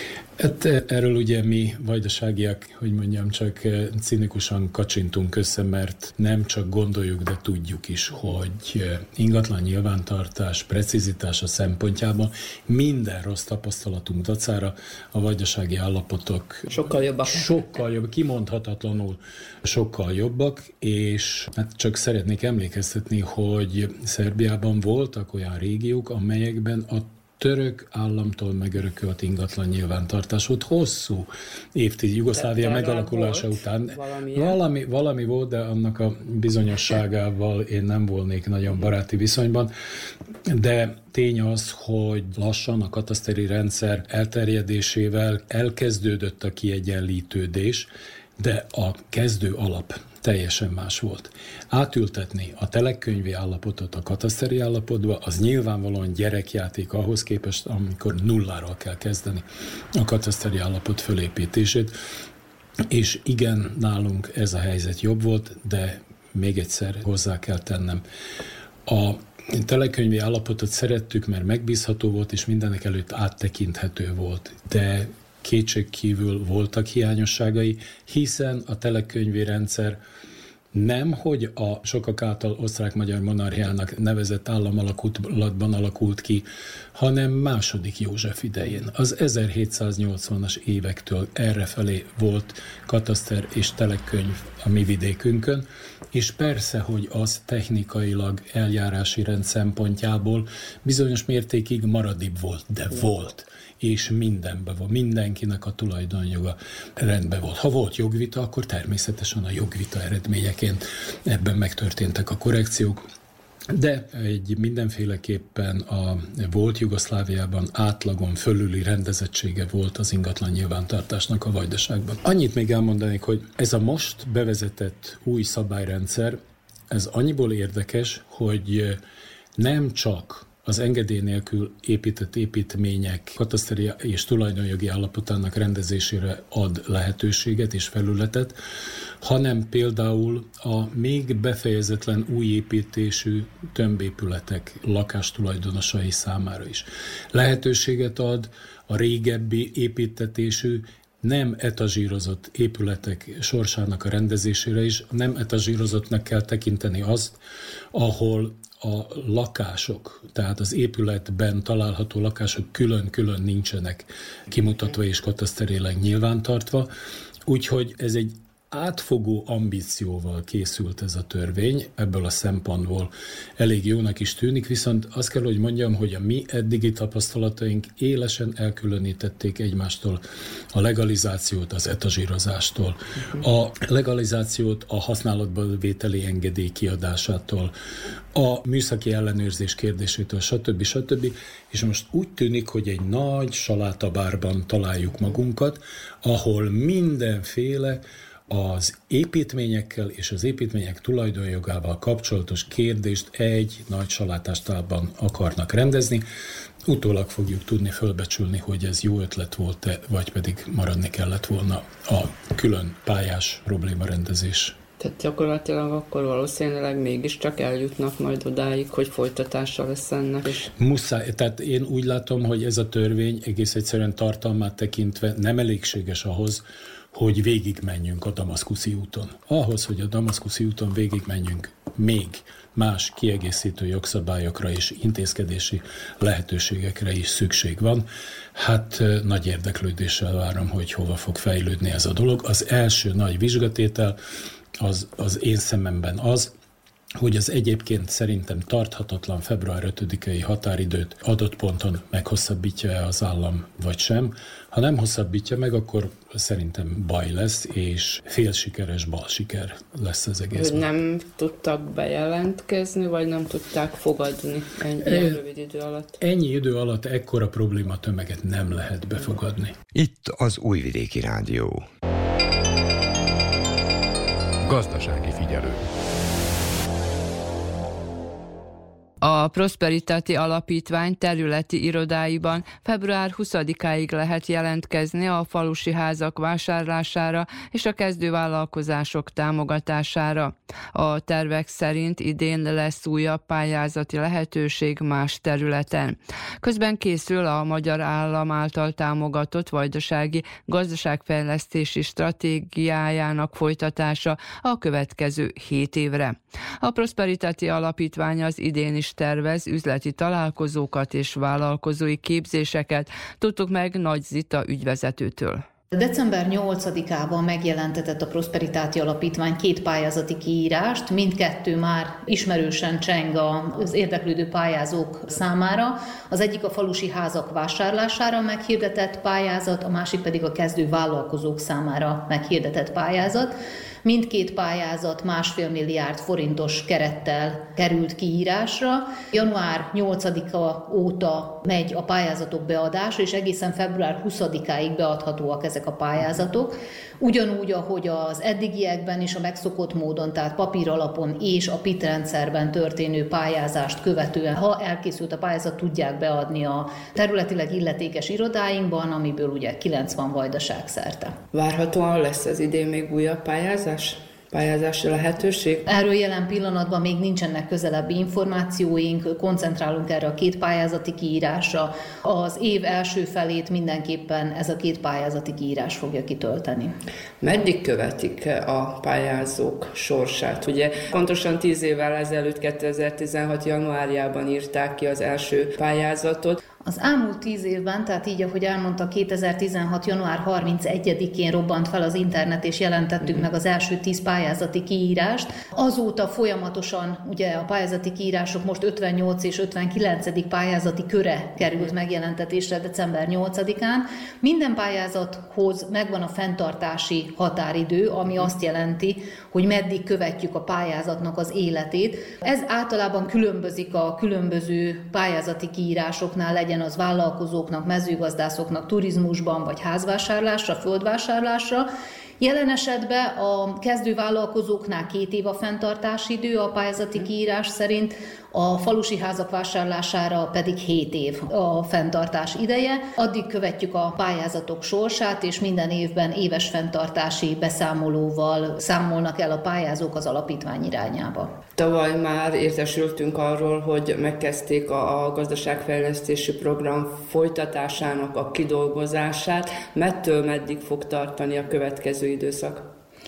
Hát erről ugye mi vajdaságiak, hogy mondjam, csak cinikusan kacsintunk össze, mert nem csak gondoljuk, de tudjuk is, hogy ingatlan nyilvántartás precizitása szempontjában minden rossz tapasztalatunk dacára a vajdasági állapotok sokkal jobbak. Sokkal jobb, kimondhatatlanul sokkal jobbak, és hát csak szeretnék emlékeztetni, hogy Szerbiában voltak olyan régiók, amelyekben a török államtól megörökölt ingatlan nyilvántartás volt hosszú évtized, Jugoszlávia megalakulása után. Valami, valami volt, de annak a bizonyosságával én nem volnék nagyon baráti viszonyban. De tény az, hogy lassan a kataszteri rendszer elterjedésével elkezdődött a kiegyenlítődés, de a kezdő alap teljesen más volt. Átültetni a telekönyvi állapotot a kataszteri állapotba, az nyilvánvalóan gyerekjáték ahhoz képest, amikor nulláról kell kezdeni a kataszteri állapot fölépítését. És igen, nálunk ez a helyzet jobb volt, de még egyszer hozzá kell tennem. A telekönyvi állapotot szerettük, mert megbízható volt, és mindenek előtt áttekinthető volt, de kétségkívül voltak hiányosságai, hiszen a telekönyvi rendszer nem, hogy a sokak által osztrák-magyar monarchiának nevezett államalakulatban alakult ki, hanem második József idején. Az ezerhétszáznyolcvanas évektől errefelé volt kataszter és telekönyv a mi vidékünkön, és persze, hogy az technikailag eljárási rend szempontjából bizonyos mértékig maradibb volt, de volt. És mindenben volt, mindenkinek a tulajdonjoga rendben volt. Ha volt jogvita, akkor természetesen a jogvita eredményeként ebben megtörténtek a korrekciók, de egy mindenféleképpen a volt Jugoszláviában átlagon fölüli rendezettsége volt az ingatlan nyilvántartásnak a Vajdaságban. Annyit még elmondanék, hogy ez a most bevezetett új szabályrendszer, ez annyiból érdekes, hogy nem csak az engedély nélkül épített építmények kataszteri és tulajdonjogi állapotának rendezésére ad lehetőséget és felületet, hanem például a még befejezetlen új építésű tömbépületek lakástulajdonosai számára is. Lehetőséget ad a régebbi építtetésű, nem etazsírozott épületek sorsának a rendezésére is. Nem etazsírozottnak kell tekinteni azt, ahol a lakások, tehát az épületben található lakások külön-külön nincsenek kimutatva és kataszterileg nyilvántartva. Úgyhogy ez egy átfogó ambícióval készült ez a törvény, ebből a szempontból elég jónak is tűnik, viszont azt kell, hogy mondjam, hogy a mi eddigi tapasztalataink élesen elkülönítették egymástól a legalizációt az etazsírozástól, a legalizációt a használatba vételi engedély kiadásától, a műszaki ellenőrzés kérdésétől, stb. stb. És most úgy tűnik, hogy egy nagy salátabárban találjuk magunkat, ahol mindenféle az építményekkel és az építmények tulajdonjogával kapcsolatos kérdést egy nagy salátástálban akarnak rendezni. Utólag fogjuk tudni fölbecsülni, hogy ez jó ötlet volt-e, vagy pedig maradni kellett volna a külön pályás problémarendezés. Tehát gyakorlatilag akkor valószínűleg mégiscsak eljutnak majd odáig, hogy folytatása lesz ennek. És... Muszáj, tehát én úgy látom, hogy ez a törvény egész egyszerűen tartalmát tekintve nem elégséges ahhoz, hogy végigmenjünk a damaszkuszi úton. Ahhoz, hogy a damaszkuszi úton végigmenjünk, még más kiegészítő jogszabályokra és intézkedési lehetőségekre is szükség van. Hát nagy érdeklődéssel várom, hogy hova fog fejlődni ez a dolog. Az első nagy vizsgatétel az, az én szememben az, hogy az egyébként szerintem tarthatatlan február ötödikei határidőt adott ponton meghosszabbítja-e az állam, vagy sem. Ha nem hosszabbítja meg, akkor szerintem baj lesz, és félsikeres balsiker lesz az egész. Hogy nem tudtak bejelentkezni, vagy nem tudták fogadni ennyi e, rövid idő alatt? Ennyi idő alatt ekkora probléma tömeget nem lehet befogadni. Itt az Újvidéki Rádió. Gazdasági figyelő. A Prosperitáti Alapítvány területi irodáiban február huszadikáig lehet jelentkezni a falusi házak vásárlására és a kezdővállalkozások támogatására. A tervek szerint idén lesz újabb pályázati lehetőség más területen. Közben készül a magyar állam által támogatott vajdasági gazdaságfejlesztési stratégiájának folytatása a következő hét évre. A Prosperitáti Alapítvány az idén is tervez üzleti találkozókat és vállalkozói képzéseket, tudtuk meg Nagy Zita ügyvezetőtől. december nyolcadikában megjelentetett a Prosperitáti Alapítvány két pályázati kiírást, mindkettő már ismerősen cseng az érdeklődő pályázók számára. Az egyik a falusi házak vásárlására meghirdetett pályázat, a másik pedig a kezdő vállalkozók számára meghirdetett pályázat. Mindkét pályázat másfél milliárd forintos kerettel került kiírásra. január nyolcadika óta megy a pályázatok beadása, és egészen február huszadikáig beadhatóak ezek a pályázatok. Ugyanúgy, ahogy az eddigiekben is a megszokott módon, tehát papír alapon és a pé i té rendszerben történő pályázást követően, ha elkészült a pályázat, tudják beadni a területileg illetékes irodáinkban, amiből ugye kilenc van Vajdaság szerte. Várhatóan lesz ez idén még újabb pályázás? Pályázási lehetőség? Erről jelen pillanatban még nincsenek közelebbi információink, koncentrálunk erre a két pályázati kiírásra. Az év első felét mindenképpen ez a két pályázati kiírás fogja kitölteni. Meddig követik a pályázók sorsát? Ugye pontosan tíz évvel ezelőtt, kétezer-tizenhat januárjában írták ki az első pályázatot. Az elmúlt tíz évben, tehát így, ahogy elmondta, kétezer-tizenhat január harmincegyedikén robbant fel az internet, és jelentettük meg az első tíz pályázati kiírást. Azóta folyamatosan, ugye a pályázati kiírások most ötvennyolc és ötvenkilencedik pályázati köre került megjelentetésre december nyolcadikán. Minden pályázathoz megvan a fenntartási határidő, ami azt jelenti, hogy meddig követjük a pályázatnak az életét. Ez általában különbözik a különböző pályázati kiírásoknál, legyen az vállalkozóknak, mezőgazdászoknak, turizmusban vagy házvásárlásra, földvásárlásra, Jelen esetben a kezdővállalkozóknál két év a fenntartási idő, a pályázati kiírás szerint, a falusi házak vásárlására pedig hét év a fenntartás ideje. Addig követjük a pályázatok sorsát, és minden évben éves fenntartási beszámolóval számolnak el a pályázók az alapítvány irányába. Tavaly már értesültünk arról, hogy megkezdték a gazdaságfejlesztési program folytatásának a kidolgozását. Mettől meddig fog tartani a következő időszak?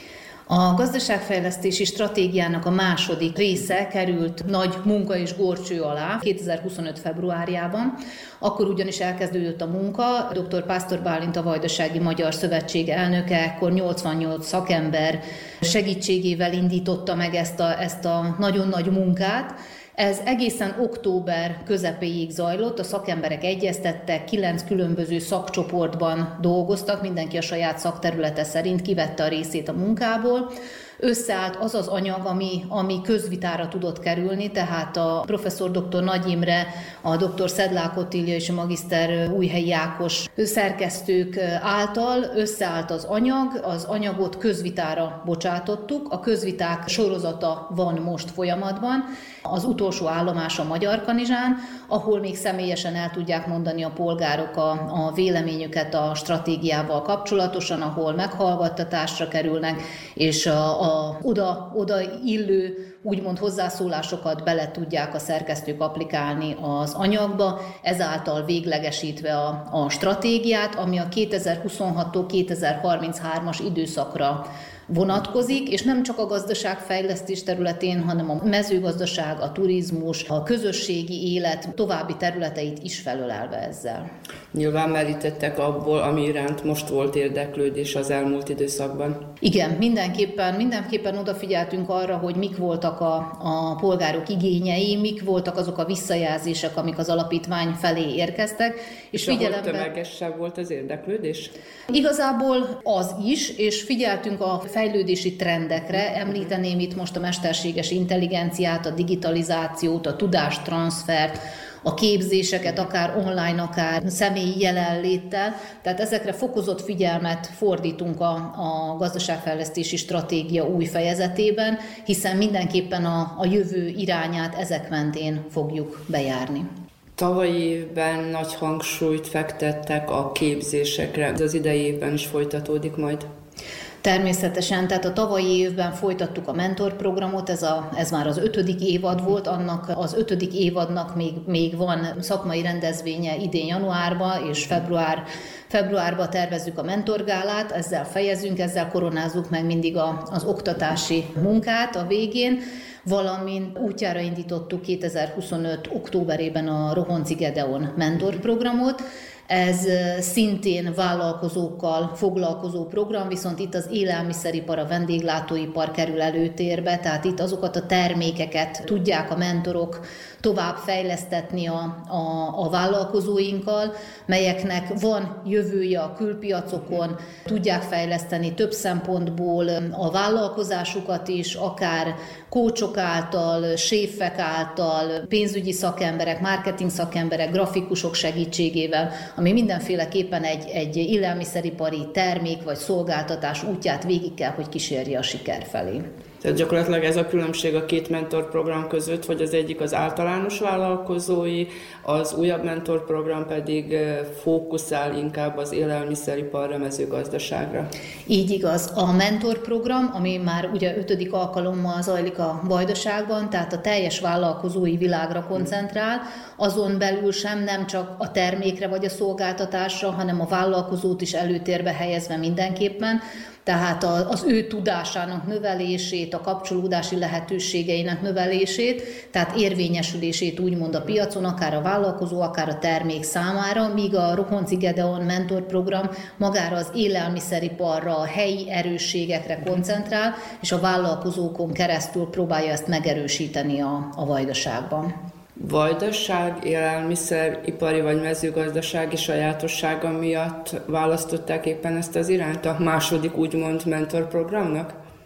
A gazdaságfejlesztési stratégiának a második része került nagy munka és górcső alá kétezer-huszonöt februárjában. Akkor ugyanis elkezdődött a munka. dr. Pásztor Bálint, a Vajdasági Magyar Szövetség elnöke, ekkor nyolcvannyolc szakember segítségével indította meg ezt a, ezt a nagyon nagy munkát. Ez egészen október közepéig zajlott, a szakemberek egyeztettek, kilenc különböző szakcsoportban dolgoztak, mindenki a saját szakterülete szerint kivette a részét a munkából. Összeállt az az anyag, ami, ami közvitára tudott kerülni, tehát a professzor dr. Nagy Imre, a dr. Szedlák Ottília és a magiszter Újhelyi Ákos szerkesztők által összeállt az anyag, az anyagot közvitára bocsátottuk, a közviták sorozata van most folyamatban, az utolsó állomás a Magyar Kanizsán, ahol még személyesen el tudják mondani a polgárok a, a véleményüket a stratégiával kapcsolatosan, ahol meghallgattatásra kerülnek, és a, a oda, oda illő úgymond hozzászólásokat bele tudják a szerkesztők applikálni az anyagba, ezáltal véglegesítve a, a stratégiát, ami a kétezer-huszonhattól kétezer-harminchárom-as időszakra vonatkozik, és nem csak a gazdaságfejlesztés területén, hanem a mezőgazdaság, a turizmus, a közösségi élet további területeit is felölelve ezzel. Nyilván merítettek abból, ami iránt most volt érdeklődés az elmúlt időszakban. Igen, mindenképpen, mindenképpen odafigyeltünk arra, hogy mik voltak a, a polgárok igényei, mik voltak azok a visszajelzések, amik az alapítvány felé érkeztek. És, és figyelembe... ahol tömegesebb volt az érdeklődés? Igazából az is, és figyeltünk a fejlődési trendekre, említeném itt most a mesterséges intelligenciát, a digitalizációt, a tudástranszfert, a képzéseket, akár online, akár személyi jelenléttel. Tehát ezekre fokozott figyelmet fordítunk a, a gazdaságfejlesztési stratégia új fejezetében, hiszen mindenképpen a, a jövő irányát ezek mentén fogjuk bejárni. Tavalyi évben nagy hangsúlyt fektettek a képzésekre, de az idei évben is folytatódik majd. Természetesen, tehát a tavalyi évben folytattuk a mentorprogramot, ez, a, ez már az ötödik évad volt, annak az ötödik évadnak még, még van szakmai rendezvénye idén januárban, és február, februárban tervezzük a mentorgálát, ezzel fejezünk, ezzel koronázzuk meg mindig a, az oktatási munkát a végén, valamint útjára indítottuk kétezer-huszonöt októberében a Rohonczy Gedeon mentorprogramot. Ez szintén vállalkozókkal foglalkozó program, viszont itt az élelmiszeripar, a vendéglátóipar kerül előtérbe, tehát itt azokat a termékeket tudják a mentorok tovább fejlesztetni a, a, a vállalkozóinkkal, melyeknek van jövője a külpiacokon, tudják fejleszteni több szempontból a vállalkozásukat is, akár kócsok által, séfek által, pénzügyi szakemberek, marketing szakemberek, grafikusok segítségével, ami mindenféleképpen egy, egy élelmiszeripari termék vagy szolgáltatás útját végig kell, hogy kísérje a siker felé. Tehát gyakorlatilag ez a különbség a két mentorprogram között, hogy az egyik az általános vállalkozói, az újabb mentorprogram pedig fókuszál inkább az élelmiszeriparra, mezőgazdaságra. Így igaz. A mentorprogram, ami már ugye ötödik alkalommal zajlik a Vajdaságban, tehát a teljes vállalkozói világra koncentrál, azon belül sem nem csak a termékre vagy a szolgáltatásra, hanem a vállalkozót is előtérbe helyezve mindenképpen, tehát az ő tudásának növelését, a kapcsolódási lehetőségeinek növelését, tehát érvényesülését úgymond a piacon, akár a vállalkozó, akár a termék számára, míg a Rohonczy Gedeon mentorprogram magára az élelmiszeriparra, a helyi erősségekre koncentrál, és a vállalkozókon keresztül próbálja ezt megerősíteni a, a Vajdaságban. Vajdaság élelmiszeripari vagy mezőgazdasági sajátossága miatt választották éppen ezt az irányt a második úgymond mentorprogramnak?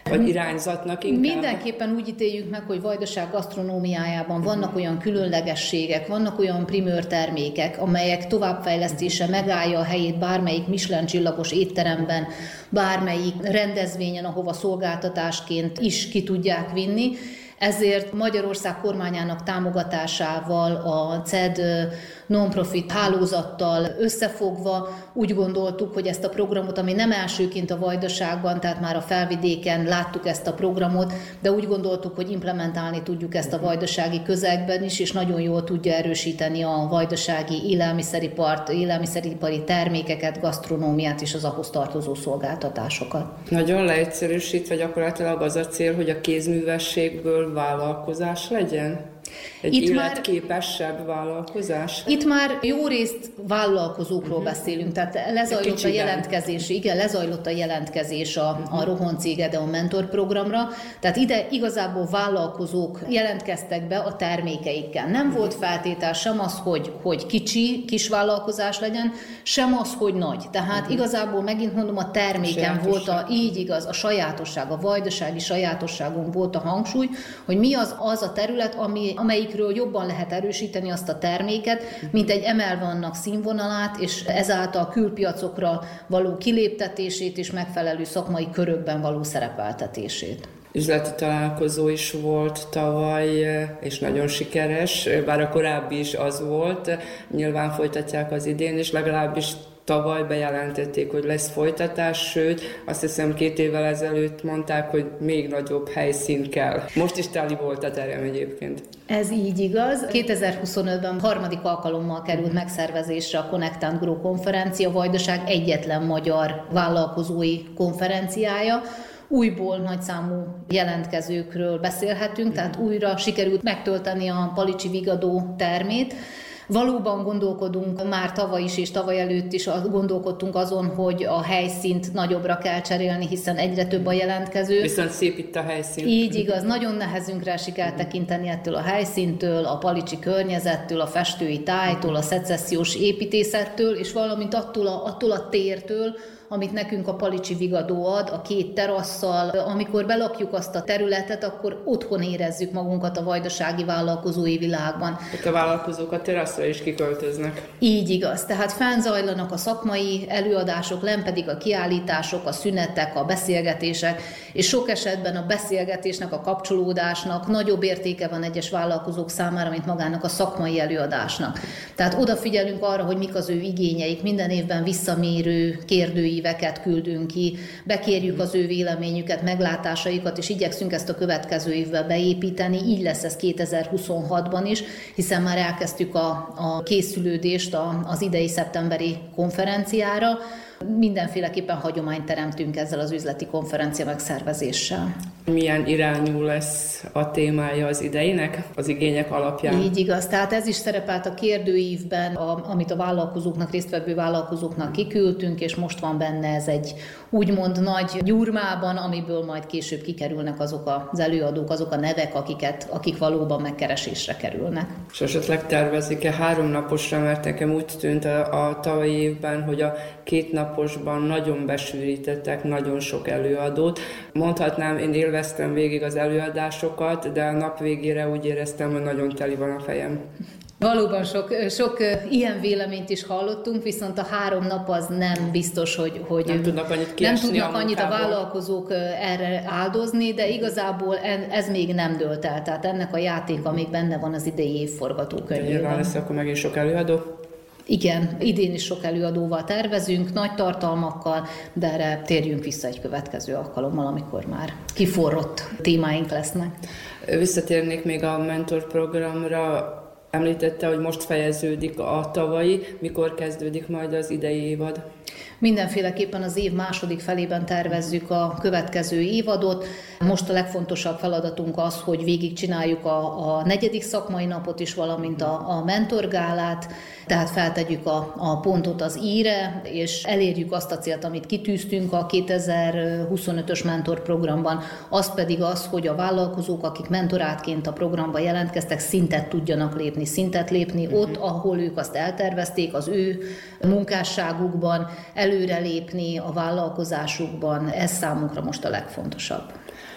Vagy irányzatnak inkább? Mindenképpen úgy ítéljük meg, hogy Vajdaság gasztronómiájában vannak olyan különlegességek, vannak olyan primőr termékek, amelyek továbbfejlesztése megállja a helyét bármelyik Michelin csillagos étteremben, bármelyik rendezvényen, ahova szolgáltatásként is ki tudják vinni. Ezért Magyarország kormányának támogatásával, a cé e dé non-profit hálózattal összefogva úgy gondoltuk, hogy ezt a programot, ami nem elsőként a Vajdaságban, tehát már a Felvidéken láttuk ezt a programot, de úgy gondoltuk, hogy implementálni tudjuk ezt a vajdasági közegben is, és nagyon jól tudja erősíteni a vajdasági élelmiszeripart, élelmiszeripari termékeket, gasztronómiát és az ahhoz tartozó szolgáltatásokat. Nagyon leegyszerűsítve gyakorlatilag az a cél, hogy a kézművességből vállalkozás legyen? Egy itt életképesebb már, vállalkozás? Itt már jó részt vállalkozókról uh-huh. beszélünk, tehát lezajlott a jelentkezés, igen, lezajlott a jelentkezés a, uh-huh. a Rohon Cég Edeon Mentor programra, tehát ide igazából vállalkozók jelentkeztek be a termékeikkel. Nem uh-huh. volt feltétel sem az, hogy, hogy kicsi, kis vállalkozás legyen, sem az, hogy nagy. Tehát uh-huh. igazából megint mondom, a terméken volt a, így igaz, a sajátosság, a vajdasági sajátosságon volt a hangsúly, hogy mi az az a terület, ami amelyikről jobban lehet erősíteni azt a terméket, mint egy emelve annak színvonalát, és ezáltal külpiacokra való kiléptetését és megfelelő szakmai körökben való szerepeltetését. Üzleti találkozó is volt tavaly, és nagyon sikeres, bár a korábbi is az volt. Nyilván folytatják az idén is, legalábbis tavaly bejelentették, hogy lesz folytatás, sőt, azt hiszem két évvel ezelőtt mondták, hogy még nagyobb helyszín kell. Most is teli volt a terem egyébként. Ez így igaz. kétezer-huszonötben harmadik alkalommal került megszervezésre a Connect and Grow konferencia, Vajdaság egyetlen magyar vállalkozói konferenciája. Újból nagyszámú jelentkezőkről beszélhetünk, tehát újra sikerült megtölteni a Palicsi Vigadó termét. Valóban gondolkodunk, már tavaly is és tavaly előtt is gondolkodtunk azon, hogy a helyszínt nagyobbra kell cserélni, hiszen egyre több a jelentkező. Viszont szép itt a helyszín. Így igaz, nagyon nehezünkre esik eltekinteni ettől a helyszíntől, a palicsi környezettől, a festői tájtól, a szecessziós építészettől, és valamint attól a, attól a tértől, amit nekünk a Palicsi Vigadó ad, a két terasszal. Amikor belakjuk azt a területet, akkor otthon érezzük magunkat a vajdasági vállalkozói világban. Itt a vállalkozók a teraszra is kiköltöznek. Így igaz. Tehát fennzajlanak a szakmai előadások, len pedig a kiállítások, a szünetek, a beszélgetések, és sok esetben a beszélgetésnek, a kapcsolódásnak nagyobb értéke van egyes vállalkozók számára, mint magának a szakmai előadásnak. Tehát odafigyelünk arra, hogy mik az ő igényeik, minden évben visszamérő kérdői veket küldünk ki, bekérjük az ő véleményüket, meglátásaikat, és igyekszünk ezt a következő évben beépíteni. Így lesz ez kétezer-huszonhatban is, hiszen már elkezdtük a, a készülődést a, az idei szeptemberi konferenciára. Mindenféleképpen hagyományt teremtünk ezzel az üzleti konferencia megszervezéssel. Milyen irányú lesz a témája az ideinek, az igények alapján? Így igaz, tehát ez is szerepelt a kérdőívben, a, amit a vállalkozóknak, résztvevő vállalkozóknak kiküldtünk, és most van benne ez egy úgymond nagy gyurmában, amiből majd később kikerülnek azok az előadók, azok a nevek, akiket, akik valóban megkeresésre kerülnek. És esetleg tervezik-e három naposra, mert nekem úgy tűnt a, a tavalyi évben, hogy a két naposban nagyon besűrítettek nagyon sok előadót. Mondhatnám, én élveztem végig az előadásokat, de a nap végére úgy éreztem, hogy nagyon teli van a fejem. Valóban sok, sok ilyen véleményt is hallottunk, viszont a három nap az nem biztos, hogy, hogy nem tudnak annyit, nem tudnak a, annyit a vállalkozók erre áldozni, de igazából ez még nem dőlt el. Tehát ennek a játéka még benne van az idei év forgatókönyvében. Nyilván lesz akkor megint sok előadó. Igen, idén is sok előadóval tervezünk, nagy tartalmakkal, de erre térjünk vissza egy következő alkalommal, amikor már kiforrott témáink lesznek. Visszatérnék még a mentor programra. Említette, hogy most fejeződik a tavalyi, mikor kezdődik majd az idei évad? Mindenféleképpen az év második felében tervezzük a következő évadot. Most a legfontosabb feladatunk az, hogy végigcsináljuk a, a negyedik szakmai napot is, valamint a, a mentorgálát, tehát feltegyük a, a pontot az íre, és elérjük azt a célt, amit kitűztünk a kétezer-huszonötös mentorprogramban, az pedig az, hogy a vállalkozók, akik mentorátként a programba jelentkeztek, szintet tudjanak lépni, szintet lépni uh-huh. ott, ahol ők azt eltervezték, az ő munkásságukban, előrelépni a vállalkozásukban, ez számunkra most a legfontosabb.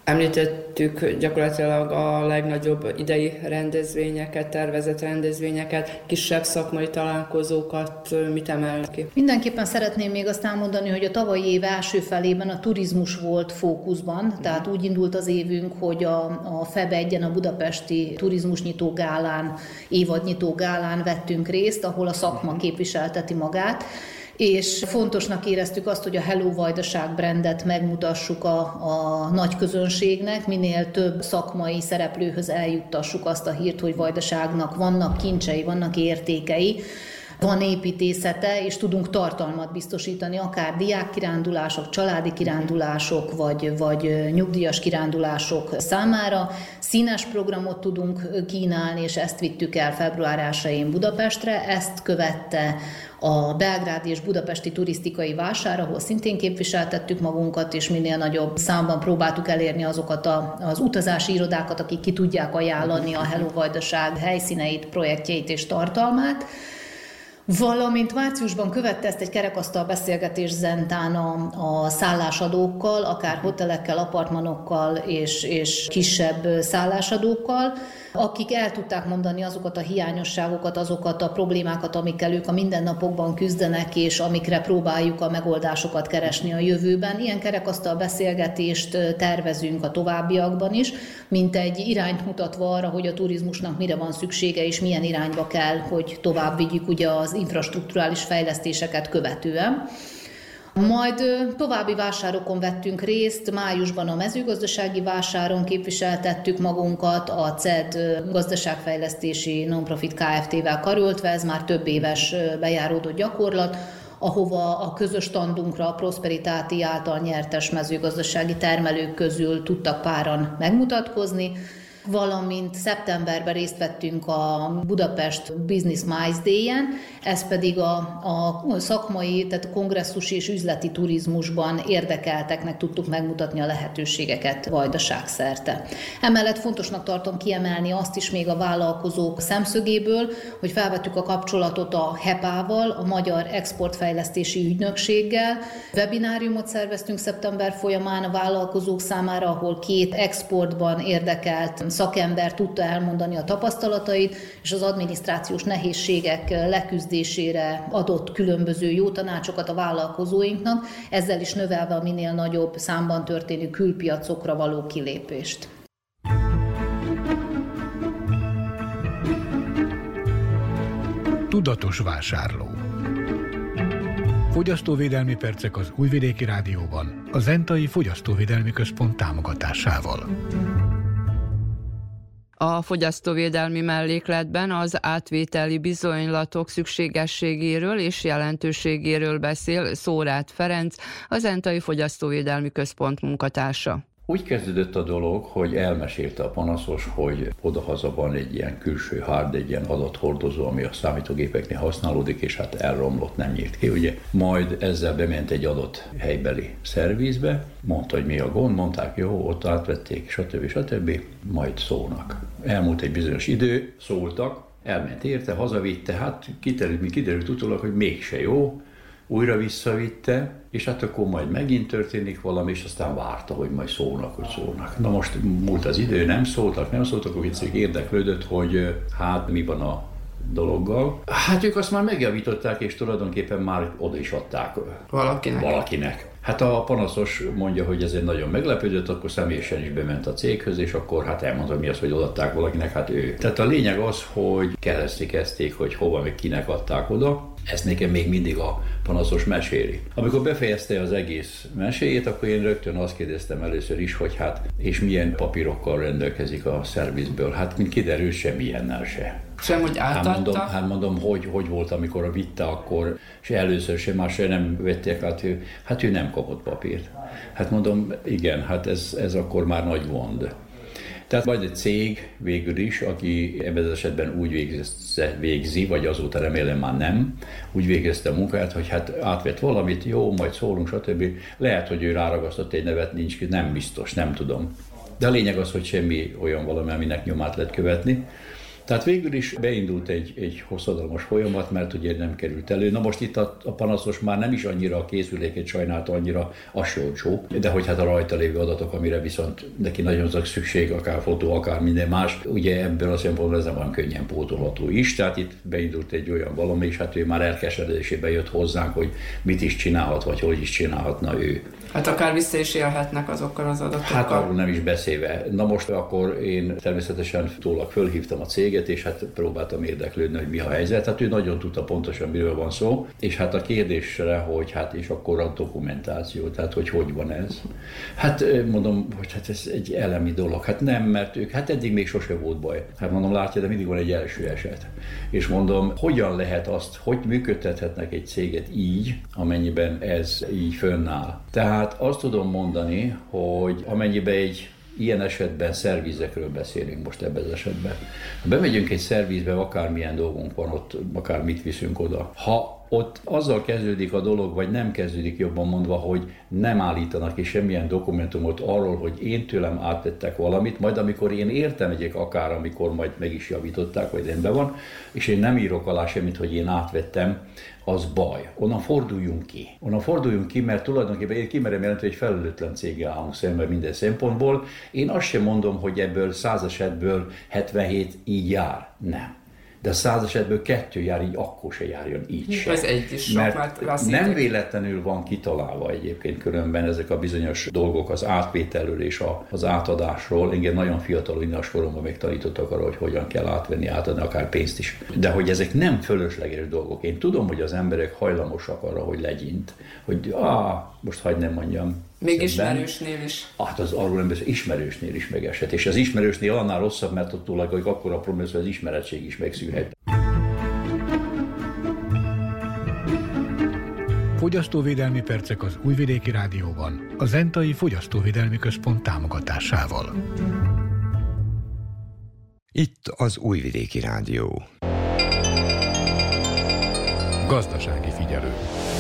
Említettük gyakorlatilag a legnagyobb idei rendezvényeket, tervezett rendezvényeket, kisebb szakmai találkozókat, mit emel ki? Mindenképpen szeretném még azt elmondani, hogy a tavalyi év első felében a turizmus volt fókuszban, tehát úgy indult az évünk, hogy a, a feb egyen a budapesti turizmusnyitó gálán, évadnyitó gálán vettünk részt, ahol a szakma képviselteti magát, és fontosnak éreztük azt, hogy a Hello Vajdaság brandet megmutassuk a, a nagy közönségnek, minél több szakmai szereplőhöz eljuttassuk azt a hírt, hogy Vajdaságnak vannak kincsei, vannak értékei, van építészete, és tudunk tartalmat biztosítani, akár diákkirándulások, családi kirándulások, vagy, vagy nyugdíjas kirándulások számára. Színes programot tudunk kínálni, és ezt vittük el február elsején Budapestre. Ezt követte a belgrádi és budapesti turisztikai vásár, ahol szintén képviseltettük magunkat, és minél nagyobb számban próbáltuk elérni azokat a, az utazási irodákat, akik ki tudják ajánlani a Hello Vajdaság helyszíneit, projektjeit és tartalmát. Valamint márciusban követte ezt egy kerekasztal beszélgetés Zentán a, a szállásadókkal, akár hotelekkel, apartmanokkal és, és kisebb szállásadókkal, akik el tudták mondani azokat a hiányosságokat, azokat a problémákat, amikkel ők a mindennapokban küzdenek, és amikre próbáljuk a megoldásokat keresni a jövőben. Ilyen kerekasztal beszélgetést tervezünk a továbbiakban is, mint egy irányt mutatva arra, hogy a turizmusnak mire van szüksége, és milyen irányba kell, hogy tovább vigyük ugye az infrastrukturális fejlesztéseket követően. Majd további vásárokon vettünk részt, májusban a mezőgazdasági vásáron képviseltettük magunkat, a cé e dé gazdaságfejlesztési non-profit Kft-vel karöltve, ez már több éves bejáródott gyakorlat, ahova a közös standunkra a Prosperitáti által nyertes mezőgazdasági termelők közül tudtak páran megmutatkozni, valamint szeptemberben részt vettünk a Budapest Business Mice Day-en, ez pedig a, a szakmai, tehát kongresszusi és üzleti turizmusban érdekelteknek tudtuk megmutatni a lehetőségeket Vajdaság szerte. Emellett fontosnak tartom kiemelni azt is még a vállalkozók szemszögéből, hogy felvettük a kapcsolatot a hepával, a Magyar Exportfejlesztési Ügynökséggel. Webináriumot szerveztünk szeptember folyamán a vállalkozók számára, ahol két exportban érdekelt szakember tudta elmondani a tapasztalatait, és az adminisztrációs nehézségek leküzdésére adott különböző jó tanácsokat a vállalkozóinknak, ezzel is növelve a minél nagyobb számban történő külpiacokra való kilépést. Tudatos vásárló. Fogyasztóvédelmi percek az Újvidéki Rádióban, a Zentai Fogyasztóvédelmi Központ támogatásával. A fogyasztóvédelmi mellékletben az átvételi bizonylatok szükségességéről és jelentőségéről beszél Szórád Ferenc, a Zentai Fogyasztóvédelmi Központ munkatársa. Úgy kezdődött a dolog, hogy elmesélte a panaszos, hogy odahaza van egy ilyen külső hard, egy ilyen adathordozó, ami a számítógépeknél használódik, és hát elromlott, nem nyílt ki, ugye. Majd ezzel bement egy adott helybeli szervizbe, mondta, hogy mi a gond, mondták, jó, ott átvették, stb. stb. Majd szólnak. Elmúlt egy bizonyos idő, szóltak, elment érte, hazavitte, hát kiderült, mi kiderült utólag, hogy mégse jó, újra visszavitte, és hát akkor majd megint történik valami, és aztán várta, hogy majd szólnak, hogy szólnak. Na most múlt az idő, nem szóltak, nem szóltak, akkor vicc érdeklődött, hogy hát mi van a dologgal. Hát ők azt már megjavították, és tulajdonképpen már oda is adták valakinek. valakinek. Hát a panaszos mondja, hogy ezért nagyon meglepődött, akkor személyesen is bement a céghöz, és akkor hát elmondta, mi az, hogy odaadták valakinek, hát ő. Tehát a lényeg az, hogy keresni kezdték, hogy hova, meg kinek adták oda. Ezt nekem még mindig a panaszos meséli. Amikor befejezte az egész meséjét, akkor én rögtön azt kérdeztem először is, hogy hát, és milyen papírokkal rendelkezik a szervizből. Hát, mint kiderül, semmilyennel se. Sem, hogy átadta? Hát mondom, hát mondom hogy, hogy volt, amikor a vitte, akkor se először sem, már se nem vették át, ő, hát ő nem kapott papírt. Hát mondom, igen, hát ez, ez akkor már nagy gond. Tehát majd egy cég végül is, aki ebben az esetben úgy végezze, végzi, vagy azóta remélem már nem, úgy végezte a munkáját, hogy hát átvett valamit, jó, majd szólunk, stb. Lehet, hogy ő ráragasztott egy nevet, nincs, nem biztos, nem tudom. De a lényeg az, hogy semmi olyan valami, aminek nyomát lehet követni. Tehát végül is beindult egy, egy hosszadalmas folyamat, mert ugye nem került elő. Na most itt a, a panaszos már nem is annyira a készüléket sajnálta, annyira a olcsó, de hogy hát a rajta lévő adatok, amire viszont neki nagyon szükség, akár fotó, akár minden más, ugye ebből a szempontból ez nem olyan könnyen pótolható is, tehát itt beindult egy olyan valami, és hát ő már elkeseredésében jött hozzánk, hogy mit is csinálhat, vagy hogy is csinálhatna ő. Hát akár vissza is élhetnek azokkal az adatokkal. Hát arról nem is beszélve. Na most akkor én természetesen tólag fölhívtam a céget, és hát próbáltam érdeklődni, hogy mi a helyzet. Hát ő nagyon tudta pontosan, miről van szó, és hát a kérdésre, hogy hát és akkor a dokumentáció, tehát hogy hogy van ez. Hát mondom, hogy hát ez egy elemi dolog. Hát nem, mert ők, hát eddig még sose volt baj. Hát mondom, látja, de mindig van egy első eset. És mondom, hogyan lehet azt, hogy működtethetnek egy céget így, amennyiben ez így fönnáll. Tehát azt tudom mondani, hogy amennyiben egy ilyen esetben szervizekről beszélünk most ebben az esetben. Ha bemegyünk egy szervizbe, akármilyen dolgunk van ott, akár mit viszünk oda. Ha ott azzal kezdődik a dolog, vagy nem kezdődik jobban mondva, hogy nem állítanak ki semmilyen dokumentumot arról, hogy én tőlem átvettek valamit, majd amikor én értem egyek akár, amikor majd meg is javították, vagy rendben van, és én nem írok alá semmit, hogy én átvettem, az baj. Onnan forduljunk ki. Onnan forduljunk ki, mert tulajdonképpen én kimerem jelenteni, hogy felelőtlen céggel állunk szemben minden szempontból. Én azt sem mondom, hogy ebből száz esetből hetvenhét így jár. Nem. De száz esetből kettő jár, így akkor se járjon így sem. Ez egy is sok, mert nem véletlenül van kitalálva egyébként különben ezek a bizonyos dolgok az átvételről és az átadásról. Engem nagyon fiatal inas koromban megtanítottak arra, hogy hogyan kell átvenni, átadni akár pénzt is. De hogy ezek nem fölösleges dolgok. Én tudom, hogy az emberek hajlamosak arra, hogy legyint, hogy ah, most hagyd nem mondjam. Még ismerősnél is. Hát az arról nem beszél, ismerősnél is megesett. És az ismerősnél annál rosszabb, mert ott tulajdonképpen akkor a probléma, hogy az ismeretség is megszűnhet. Fogyasztóvédelmi percek az Újvidéki Rádióban, a Zentai Fogyasztóvédelmi Központ támogatásával. Itt az Újvidéki Rádió. Gazdasági figyelő.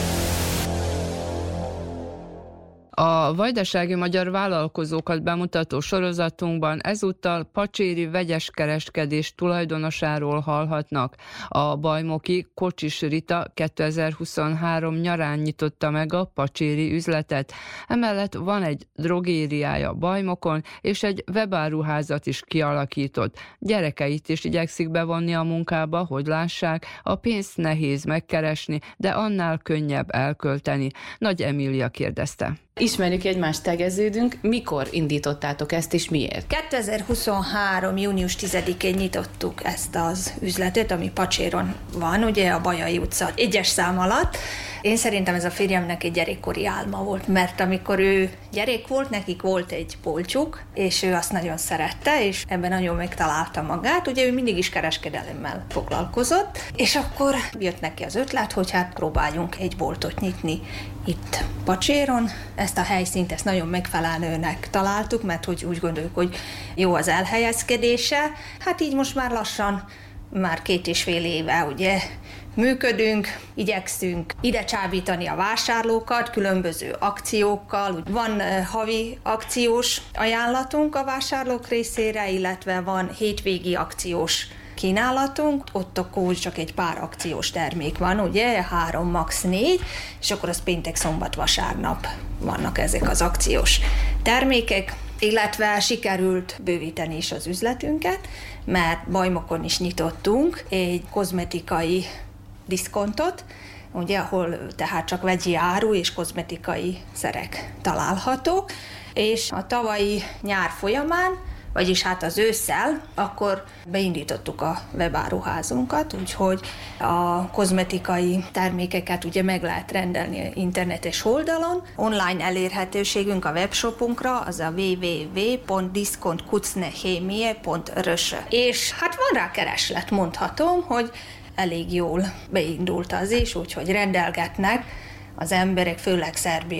A vajdasági magyar vállalkozókat bemutató sorozatunkban ezúttal pacséri vegyes kereskedés tulajdonosáról hallhatnak. A bajmoki Kocsis Rita kétezer-huszonhárom nyarán nyitotta meg a pacséri üzletet. Emellett van egy drogériája Bajmokon, és egy webáruházat is kialakított. Gyerekeit is igyekszik bevonni a munkába, hogy lássák, a pénzt nehéz megkeresni, de annál könnyebb elkölteni. Nagy Emília kérdezte. Ismerjük egymást, tegeződünk. Mikor indítottátok ezt, és miért? kétezer-huszonhárom június tizedikén nyitottuk ezt az üzletet, ami Pacséron van, ugye a Bajai utca egyes szám alatt. Én szerintem ez a férjemnek egy gyerekkori álma volt, mert amikor ő gyerek volt, nekik volt egy polcsuk, és ő azt nagyon szerette, és ebben nagyon megtalálta magát. Ugye ő mindig is kereskedelemmel foglalkozott, és akkor jött neki az ötlet, hogy hát próbáljunk egy boltot nyitni itt Pacséron. Ezt a helyszínt, ezt nagyon megfelelőnek találtuk, mert hogy úgy gondoljuk, hogy jó az elhelyezkedése. Hát így most már lassan, már két és fél éve ugye működünk, igyekszünk ide csábítani a vásárlókat különböző akciókkal. Van havi akciós ajánlatunk a vásárlók részére, illetve van hétvégi akciós kínálatunk, ott akkor csak egy pár akciós termék van, ugye, három, max. négy, és akkor az péntek, szombat, vasárnap vannak ezek az akciós termékek, illetve sikerült bővíteni is az üzletünket, mert Bajmokon is nyitottunk egy kozmetikai diszkontot, ugye, ahol tehát csak vegyi áru és kozmetikai szerek találhatók, és a tavalyi nyár folyamán, vagyis hát az ősszel, akkor beindítottuk a webáruházunkat, úgyhogy a kozmetikai termékeket ugye meg lehet rendelni internetes oldalon. Online elérhetőségünk a webshopunkra, az a double-u double-u double-u pont diszkont kucnechemie pont r s. És hát van rá kereslet, mondhatom, hogy elég jól beindult az is, úgyhogy rendelgetnek az emberek, főleg Szerbia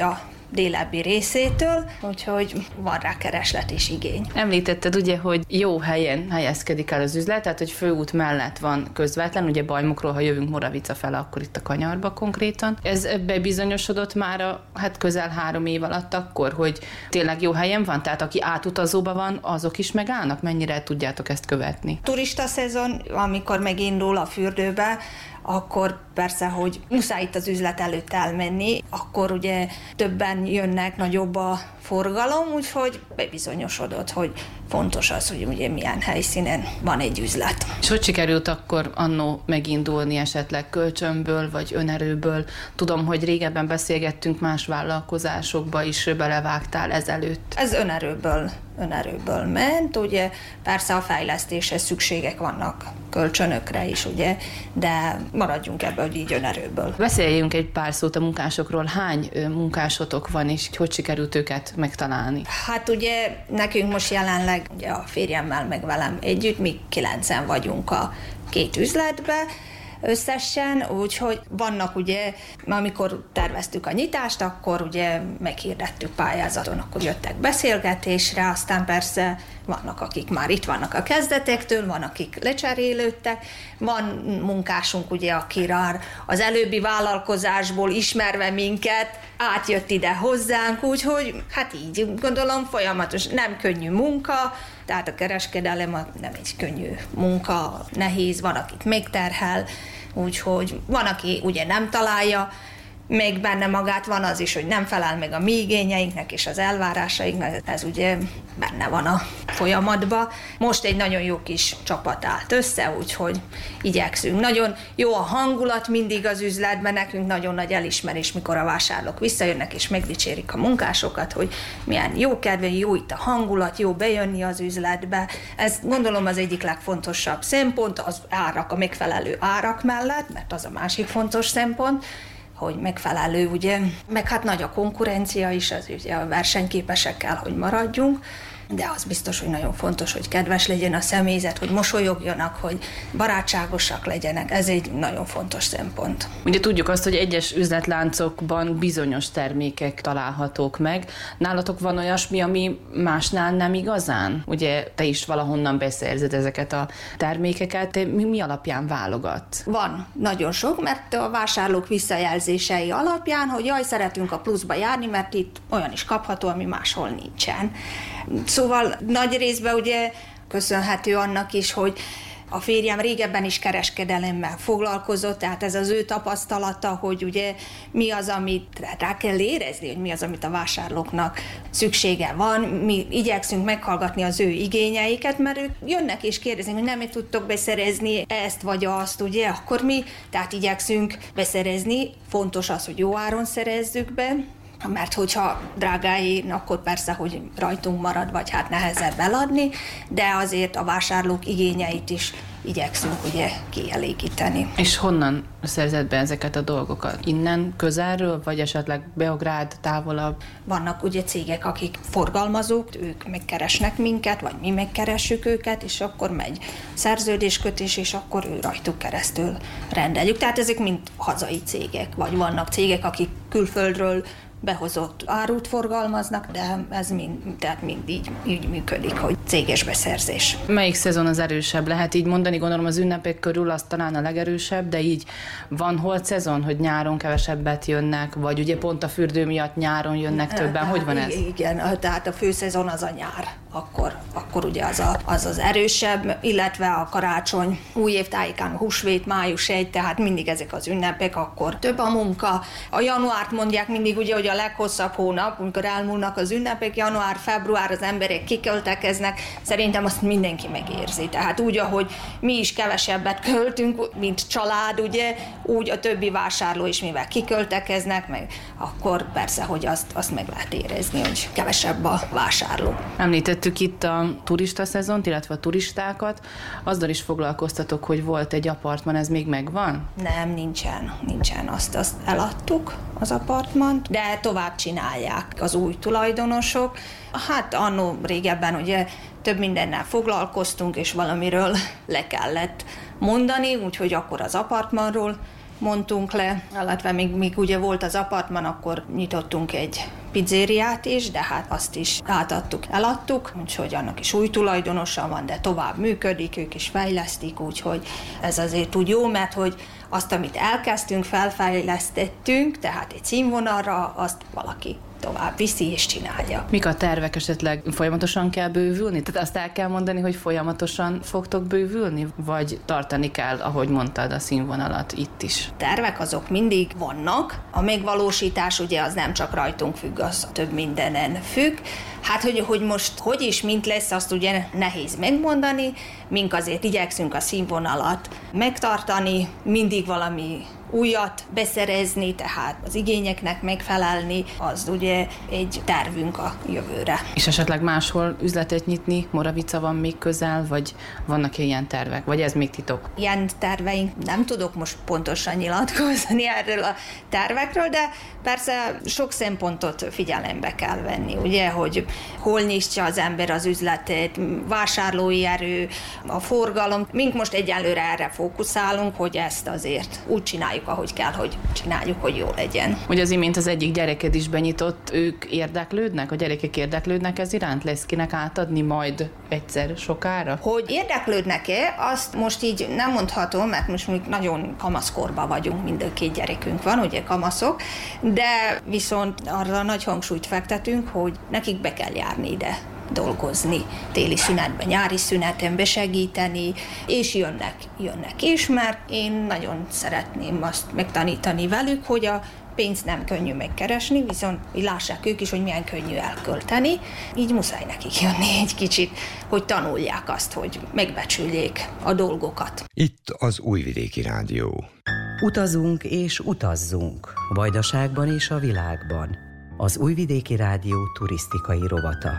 délebbi részétől, úgyhogy van rá kereslet és igény. Említetted ugye, hogy jó helyen helyezkedik el az üzlet, tehát hogy főút mellett van közvetlen, ugye Bajmokról, ha jövünk Moravica fele, akkor itt a Kanyarba konkrétan. Ez bebizonyosodott már a hát közel három év alatt akkor, hogy tényleg jó helyen van, tehát aki átutazóban van, azok is megállnak? Mennyire tudjátok ezt követni? Turista szezon, amikor megindul a fürdőbe, akkor persze, hogy muszáj itt az üzlet előtt elmenni, akkor ugye többen jönnek, nagyobb a forgalom, úgyhogy bebizonyosodott, hogy fontos az, hogy ugye milyen helyszínen van egy üzlet. És hogy sikerült akkor annó megindulni esetleg kölcsönből, vagy önerőből? Tudom, hogy régebben beszélgettünk más vállalkozásokba is, belevágtál ezelőtt. Ez önerőből, önerőből ment, ugye persze a fejlesztéshez szükségek vannak kölcsönökre is, ugye, de maradjunk ebből, hogy így önerőből. Beszéljünk egy pár szót a munkásokról. Hány munkásotok van, és hogy sikerült őket megtalálni? Hát ugye nekünk most jelenleg ugye a férjemmel meg velem együtt, mi kilencen vagyunk a két üzletbe összesen, úgyhogy vannak ugye, amikor terveztük a nyitást, akkor ugye meghirdettük pályázaton, akkor jöttek beszélgetésre, aztán persze vannak, akik már itt vannak a kezdetektől, van, akik lecserélődtek, van munkásunk ugye, aki az előbbi vállalkozásból ismerve minket, átjött ide hozzánk, úgyhogy hát így gondolom folyamatos, nem könnyű munka, tehát a kereskedelem nem egy könnyű munka, nehéz, van, akit megterhel, úgyhogy van, aki ugye nem találja még benne magát, van az is, hogy nem felel meg a mi igényeinknek és az elvárásainknak, ez ugye benne van a folyamatban. Most egy nagyon jó kis csapat állt össze, úgyhogy igyekszünk. Nagyon jó a hangulat mindig az üzletben, nekünk nagyon nagy elismerés, mikor a vásárlók visszajönnek és megdicsérik a munkásokat, hogy milyen jó kedve, jó itt a hangulat, jó bejönni az üzletbe. Ez gondolom az egyik legfontosabb szempont, az árak, a megfelelő árak mellett, mert az a másik fontos szempont, hogy megfelelő, ugye, meg hát nagy a konkurencia is, az ugye a versenyképesek kell, hogy maradjunk, de az biztos, hogy nagyon fontos, hogy kedves legyen a személyzet, hogy mosolyogjanak, hogy barátságosak legyenek, ez egy nagyon fontos szempont. Ugye tudjuk azt, hogy egyes üzletláncokban bizonyos termékek találhatók meg. Nálatok van olyasmi, ami másnál nem igazán? Ugye te is valahonnan beszerzed ezeket a termékeket, te mi, mi alapján válogatsz? Van nagyon sok, mert a vásárlók visszajelzései alapján, hogy jaj, szeretünk a pluszba járni, mert itt olyan is kapható, ami máshol nincsen. Szóval nagy részben ugye köszönhető annak is, hogy a férjem régebben is kereskedelemmel foglalkozott, tehát ez az ő tapasztalata, hogy ugye mi az, amit rá kell érezni, hogy mi az, amit a vásárlóknak szüksége van. Mi igyekszünk meghallgatni az ő igényeiket, mert ők jönnek és kérdezik, hogy nem tudtok beszerezni ezt vagy azt, ugye, akkor mi, tehát igyekszünk beszerezni, fontos az, hogy jó áron szerezzük be, mert hogyha drágáin, akkor persze, hogy rajtunk marad, vagy hát nehezebb eladni, de azért a vásárlók igényeit is igyekszünk ugye kielégíteni. És honnan szerzed be ezeket a dolgokat? Innen, közelről, vagy esetleg Beográd, távolabb? Vannak ugye cégek, akik forgalmazók, ők megkeresnek minket, vagy mi megkeressük őket, és akkor megy szerződéskötés, és akkor ő rajtuk keresztül rendeljük. Tehát ezek mind hazai cégek, vagy vannak cégek, akik külföldről behozott árut forgalmaznak, de ez mind, tehát mind így, így működik, hogy céges beszerzés. Melyik szezon az erősebb? Lehet így mondani, gondolom az ünnepek körül az talán a legerősebb, de így van holt szezon, hogy nyáron kevesebbet jönnek, vagy ugye pont a fürdő miatt nyáron jönnek többen, hogy van ez? Igen, tehát a főszezon az a nyár, akkor, akkor ugye az, a, az az erősebb, illetve a karácsony, új év tájékán, húsvét, május egy, tehát mindig ezek az ünnepek, akkor több a munka. A januárt mondják mindig ugye, hogy a leghosszabb hónap, amikor elmúlnak az ünnepek, január, február, az emberek kiköltekeznek, szerintem azt mindenki megérzi. Tehát úgy, ahogy mi is kevesebbet költünk, mint család, ugye, úgy a többi vásárló is, mivel kiköltekeznek, meg akkor persze, hogy azt, azt meg lehet érezni, hogy kevesebb a vásárló. Említettük itt a turista szezont, illetve a turistákat. Azzal is foglalkoztatok, hogy volt egy apartman, ez még megvan? Nem, nincsen, nincsen. Azt, azt eladtuk, az apartmant, de tovább csinálják az új tulajdonosok. Hát annó régebben ugye több mindennel foglalkoztunk, és valamiről le kellett mondani, úgyhogy akkor az apartmanról mondtunk le, illetve még, még ugye volt az apartman, akkor nyitottunk egy pizzériát is, de hát azt is átadtuk, eladtuk, úgyhogy annak is új tulajdonosa van, de tovább működik, ők is fejlesztik, úgyhogy ez azért úgy jó, mert hogy azt, amit elkezdtünk, felfejlesztettünk, tehát egy színvonalra, azt valaki tovább viszi és csinálja. Mik a tervek, esetleg folyamatosan kell bővülni? Tehát azt el kell mondani, hogy folyamatosan fogtok bővülni? Vagy tartani kell, ahogy mondtad, a színvonalat itt is? Tervek azok mindig vannak. A megvalósítás ugye az nem csak rajtunk függ, az több mindenen függ. Hát, hogy, hogy most hogy is, mint lesz, azt ugye nehéz megmondani. Mink azért igyekszünk a színvonalat megtartani, mindig valami újat beszerezni, tehát az igényeknek megfelelni, az ugye egy tervünk a jövőre. És esetleg máshol üzletet nyitni? Moravica van még közel, vagy vannak ilyen tervek? Vagy ez még titok? Ilyen terveink, nem tudok most pontosan nyilatkozni erről a tervekről, de persze sok szempontot figyelembe kell venni, ugye, hogy hol nyitja az ember az üzletet, vásárlói erő, a forgalom. Mink most egyelőre erre fókuszálunk, hogy ezt azért úgy csináljuk, ahogy kell, hogy csináljuk, hogy jó legyen. Ugye az imént az egyik gyereked is benyitott, ők érdeklődnek, a gyerekek érdeklődnek ez iránt? Lesz kinek átadni majd egyszer sokára? Hogy érdeklődnek-e, azt most így nem mondhatom, mert most még nagyon kamaszkorban vagyunk, mind a két gyerekünk van, ugye kamaszok, de viszont arra nagy hangsúlyt fektetünk, hogy nekik be kell járni ide dolgozni, téli szünetben, nyári szüneten besegíteni, és jönnek, jönnek is, mert én nagyon szeretném azt megtanítani velük, hogy a pénzt nem könnyű megkeresni, viszont hogy lássák ők is, hogy milyen könnyű elkölteni, így muszáj nekik jönni egy kicsit, hogy tanulják azt, hogy megbecsüljék a dolgokat. Itt az Újvidéki Rádió. Utazunk és utazzunk, Vajdaságban és a világban. Az Újvidéki Rádió turisztikai rovata.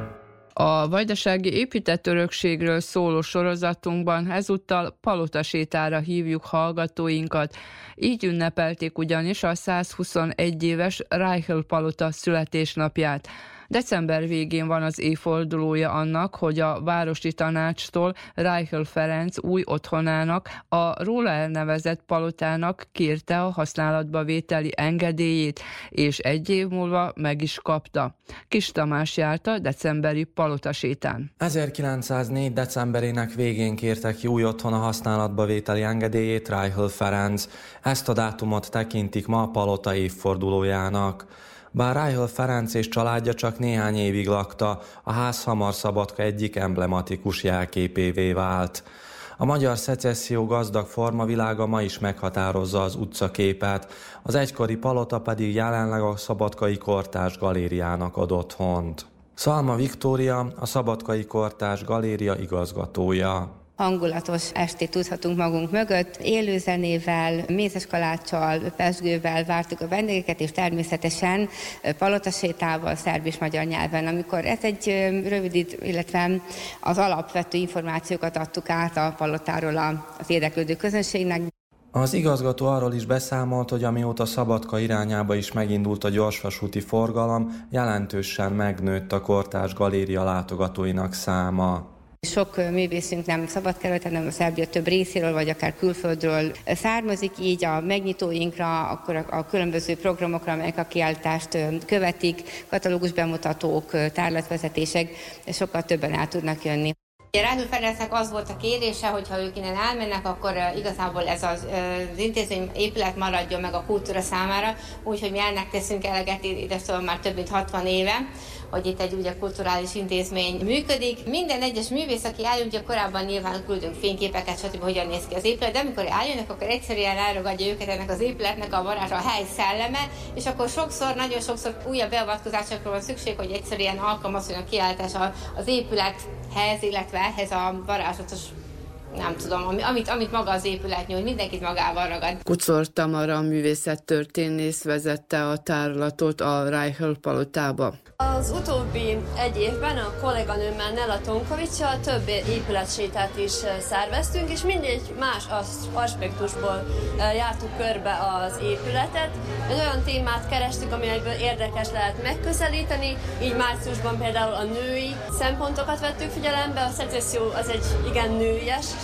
A vajdasági épített örökségről szóló sorozatunkban ezúttal palotasétára hívjuk hallgatóinkat. Így ünnepelték ugyanis a százhuszonegy éves Reichel palota születésnapját. December végén van az évfordulója annak, hogy a Városi Tanácstól Reichel Ferenc új otthonának, a róla elnevezett palotának kérte a használatba vételi engedélyét, és egy év múlva meg is kapta. Kis Tamás járt a decemberi palotasétán. ezerkilencszáznégy decemberének végén kérte ki új otthona használatba vételi engedélyét Reichel Ferenc. Ezt a dátumot tekintik ma a palota évfordulójának. Bár Reichel Ferenc és családja csak néhány évig lakta, a ház hamar Szabadka egyik emblematikus jelképévé vált. A magyar szecesszió gazdag formavilága ma is meghatározza az utcaképet, az egykori palota pedig jelenleg a Szabadkai Kortárs Galériának ad otthont. Szalma Viktória, a Szabadkai Kortárs Galéria igazgatója. Hangulatos estét tudhatunk magunk mögött. Élőzenével, mézeskaláccsal, pezsgővel vártuk a vendégeket, és természetesen palotasétával, szerb és magyar nyelven. Amikor ez egy rövid, illetve az alapvető információkat adtuk át a palotáról az érdeklődő közönségnek. Az igazgató arról is beszámolt, hogy amióta Szabadka irányába is megindult a gyorsvasúti forgalom, jelentősen megnőtt a Kortárs Galéria látogatóinak száma. Sok művészünk nem Szabadkerületen, hanem a Szerbia több részéről, vagy akár külföldről származik, így a megnyitóinkra, akkor a különböző programokra, amelyek a kiállítást követik, katalógus bemutatók, tárlatvezetések, sokkal többen el tudnak jönni. Reichel Ferencnek az volt a kérése, hogy ha ők innen elmennek, akkor igazából ez az, az intézmény épület maradjon meg a kultúra számára, úgyhogy mi ennek teszünk eleget, ide szóval már több mint hatvan éve, hogy itt egy ugye kulturális intézmény működik. Minden egyes művész, aki eljön, ugye korábban nyilván küldünk fényképeket, stb. Hogyan néz ki az épület, de amikor eljönnek, akkor egyszerűen elragadja őket ennek az épületnek a varázsa, a hely szelleme, és akkor sokszor, nagyon sokszor újabb beavatkozásokról van szükség, hogy egyszerűen alkalmazkodjon a kiállítás az épülethez, illetve ehhez a varázslatos, nem tudom, amit, amit maga az épület nyújt, mindenkit magával ragad. Kuczor Tamara művészettörténész vezette a tárlatot a Reichel palotába. Az utóbbi egy évben a kolléganőmmel Nella Tonkovicsal több épületsétát is szerveztünk, és mindegy más aspektusból jártuk körbe az épületet. Egy olyan témát kerestük, amelyekből érdekes lehet megközelíteni, így márciusban például a női szempontokat vettük figyelembe, a szecesszió az egy igen nőies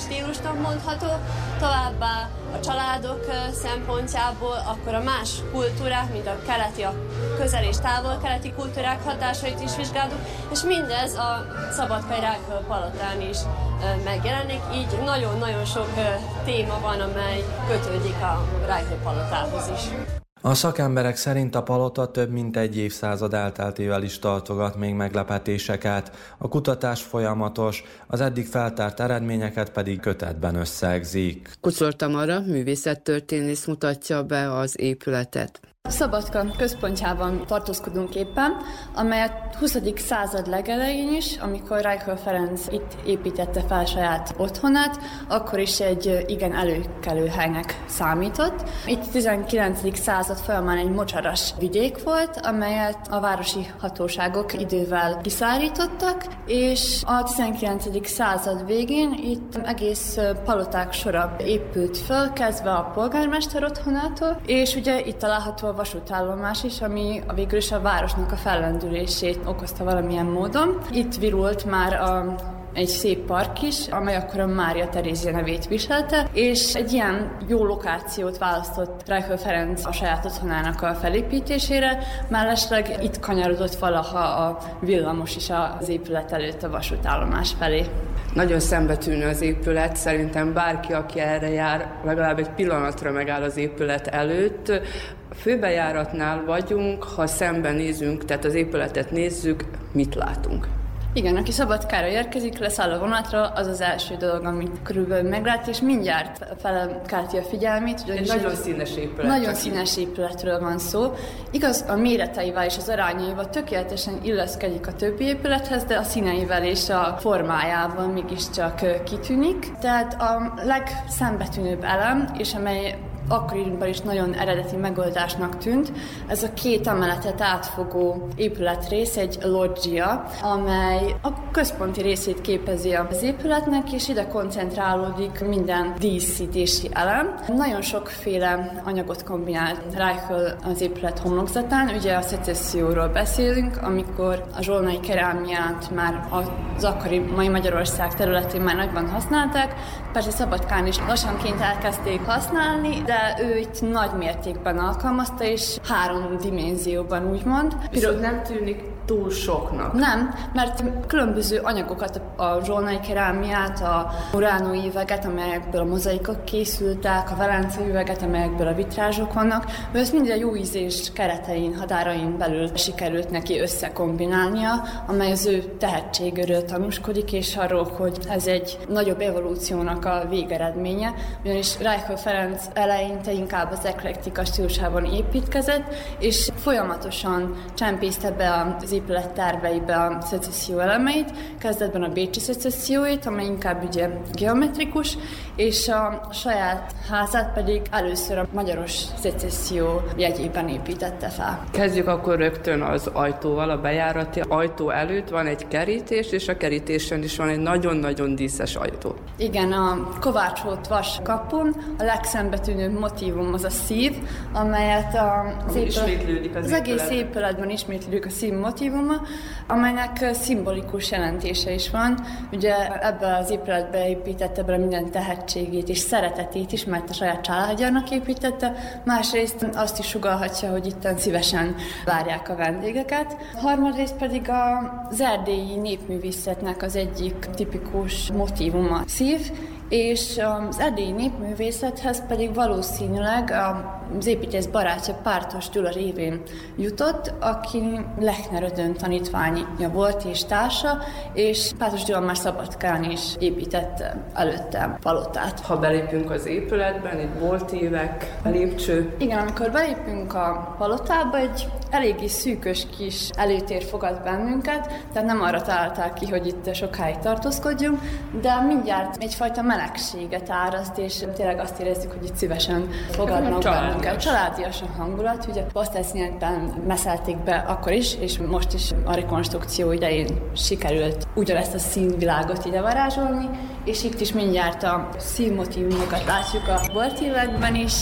stílusnak mondható, továbbá a családok szempontjából akkor a más kultúrák, mint a keleti, a közel- és távol-keleti kultúrák hatásait is vizsgáltuk, és mindez a Szabadkai Rájföld palotán is megjelenik, így nagyon-nagyon sok téma van, amely kötődik a Rájföld palotához is. A szakemberek szerint a palota több mint egy évszázad elteltével is tartogat még meglepetéseket. A kutatás folyamatos, az eddig feltárt eredményeket pedig kötetben összegzik. Kuczor Tamara, művészettörténész mutatja be az épületet. Szabadka központjában tartózkodunk éppen, amely a huszadik század legelején is, amikor Reichel Ferenc itt építette fel saját otthonát, akkor is egy igen előkelő helynek számított. Itt a tizenkilencedik század folyamán egy mocsaras vidék volt, amelyet a városi hatóságok idővel kiszárítottak, és a tizenkilencedik század végén itt egész paloták sora épült föl, kezdve a polgármester otthonától, és ugye itt található a vasútállomás is, ami végül is a városnak a fellendülését okozta valamilyen módon. Itt virult már a egy szép park is, amely akkor a Mária Terézia nevét viselte, és egy ilyen jó lokációt választott Reichel Ferenc a saját otthonának a felépítésére, mellesleg itt kanyarodott valaha a villamos is az épület előtt a vasútállomás felé. Nagyon szembetűnő az épület, szerintem bárki, aki erre jár, legalább egy pillanatra megáll az épület előtt. A főbejáratnál vagyunk, ha szemben nézünk, tehát az épületet nézzük, mit látunk? Igen, aki Szabadkára érkezik, leszáll a vonatra, az az első dolog, amit körülbelül meglát, és mindjárt felkelti a figyelmét. Egy nagyon színes épület. Nagyon színes épületről van szó. Igaz, a méreteivel és az arányaival tökéletesen illeszkedik a többi épülethez, de a színeivel és a formájával mégiscsak kitűnik. Tehát a legszembetűnőbb elem, és amely akkoriban is nagyon eredeti megoldásnak tűnt. Ez a két emeletet átfogó épületrész, egy loggia, amely a központi részét képezi az épületnek, és ide koncentrálódik minden díszítési elem. Nagyon sokféle anyagot kombinált Reichel az épület homlokzatán. Ugye a szecesszióról beszélünk, amikor a zsolnai kerámiát már az akkori mai Magyarország területén már nagyban használták. Persze Szabadkán is lassanként elkezdték használni, de ő itt nagy mértékben alkalmazta, és három dimenzióban úgymond. Viszont nem tűnik túl soknak. Nem, mert különböző anyagokat, a zsolnai kerámiát, a muránói üveget, amelyekből a mozaikok készültek, a velencei üveget, amelyekből a vitrázsok vannak, ő ezt mind a jó ízés keretein, határain belül sikerült neki összekombinálnia, amely az ő tehetségéről tanúskodik, és arról, hogy ez egy nagyobb evolúciónak a végeredménye, ugyanis Reichel Ferenc eleinte inkább az eklektika stílusában építkezett, és folyamatosan csempészte be az épület terveibe a szecesszió elemeit, kezdetben a bécsi szecesszióit, amely inkább ugye geometrikus, és a saját házát pedig először a magyaros szecesszió jegyében építette fel. Kezdjük akkor rögtön az ajtóval, a bejárati ajtó előtt van egy kerítés, és a kerítésen is van egy nagyon-nagyon díszes ajtó. Igen, a kovácsolt vas kapun a legszembetűnőbb motívum az a szív, amelyet az, épület, az, az egész épületben ismétlődik a szív motívuma, amelynek szimbolikus jelentése is van. Ugye ebbe az épületbe építette bele minden tehetségét és szeretetét is, mert a saját családjának építette. Másrészt azt is sugallhatja, hogy itten szívesen várják a vendégeket. Harmadrészt pedig az erdélyi népművészetnek az egyik tipikus motívuma szív, és az erdélyi népművészethez pedig valószínűleg az építész barátja Pártos Gyula révén jutott, aki Lechner Ödön tanítványa volt és társa, és Pártos Gyula már Szabadkán is építette előtte palotát. Ha belépünk az épületben, itt boltívek, lépcső. Igen, amikor belépünk a palotába, egy eléggé szűkös kis előtér fogad bennünket, tehát nem arra találták ki, hogy itt sokáig tartózkodjunk, de mindjárt egyfajta melegséget áraszt, és tényleg azt érezzük, hogy itt szívesen fogadnak bennünket. Családias a hangulat, ugye pasztelszínekben meszelték be akkor is, és most is a rekonstrukció idején sikerült ugyanezt a színvilágot ide varázsolni, és itt is mindjárt a színmotívumokat látjuk a boltívekben is,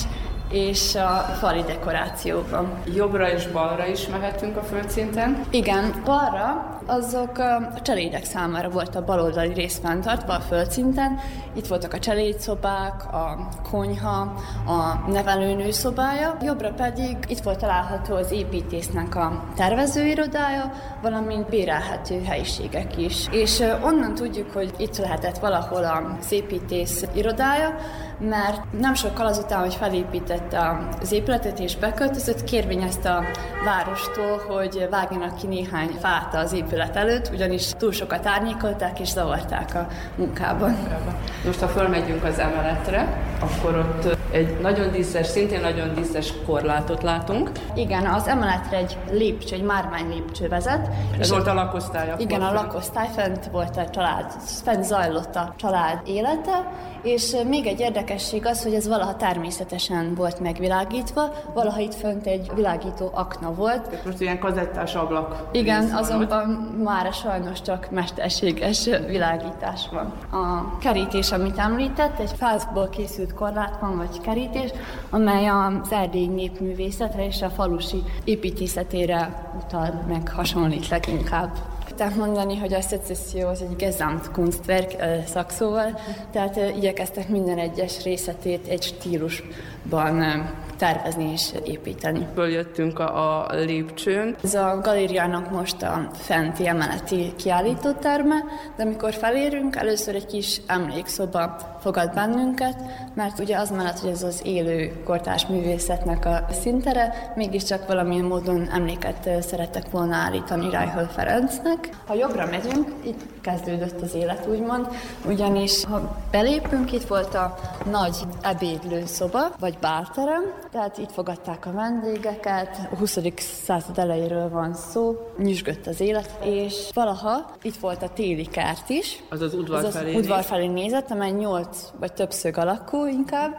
és a fali dekorációban. Jobbra és balra is mehetünk a földszinten? Igen, balra azok a cselédek számára volt a baloldali rész fenntartva a földszinten. Itt voltak a cselédszobák, a konyha, a nevelőnő szobája. Jobbra pedig itt volt található az építésznek a tervezőirodája, valamint bérelhető helyiségek is. És onnan tudjuk, hogy itt lehetett valahol az építész irodája, mert nem sokkal azután, hogy felépítette az épületet és beköltözött, kérvényezte a várostól, hogy vágjanak ki néhány fát az épület előtt, ugyanis túl sokat árnyékolták és zavarták a munkában. Most ha fölmegyünk az emeletre, akkor ott egy nagyon díszes, szintén nagyon díszes korlátot látunk. Igen, az emeletre egy lépcső, egy márvány lépcső vezet. Ez volt a lakosztály. Igen, a lakosztály, fent volt a család, fent zajlott a család élete, és még egy érdekesség az, hogy ez valaha természetesen volt megvilágítva, valaha itt fönt egy világító akna volt. Most ilyen kazettás ablak. Igen, azonban már sajnos csak mesterséges világítás van. A kerítés, amit említett, egy fából készült korlát van, vagy kerítés, amely az erdélyi népművészetre és a falusi építészetére utal, meg hasonlít leginkább. Tehát mondani, hogy a szecesszió az egy Gesamtkunstwerk szakszóval, tehát igyekeztek minden egyes részletét egy stílusban tervezni és építeni. Följöttünk a, a lépcsőn. Ez a galériának most a fenti emeleti kiállítóterme, de amikor felérünk, először egy kis emlékszoba fogad bennünket, mert ugye az mellett, hogy ez az élő kortárs művészetnek a szintere, mégiscsak valamilyen módon emléket szerettek volna állítani Reichel Ferencnek. Ha jobbra megyünk, itt kezdődött az élet, úgymond, ugyanis ha belépünk, itt volt a nagy ebédlőszoba, vagy bálterem, tehát itt fogadták a vendégeket, a huszadik század elejéről van szó, nyüzsgött az élet, és valaha itt volt a téli kert is. Az az udvar az felé, az udvar felé nézett, amely nyolc vagy többszög alakú inkább,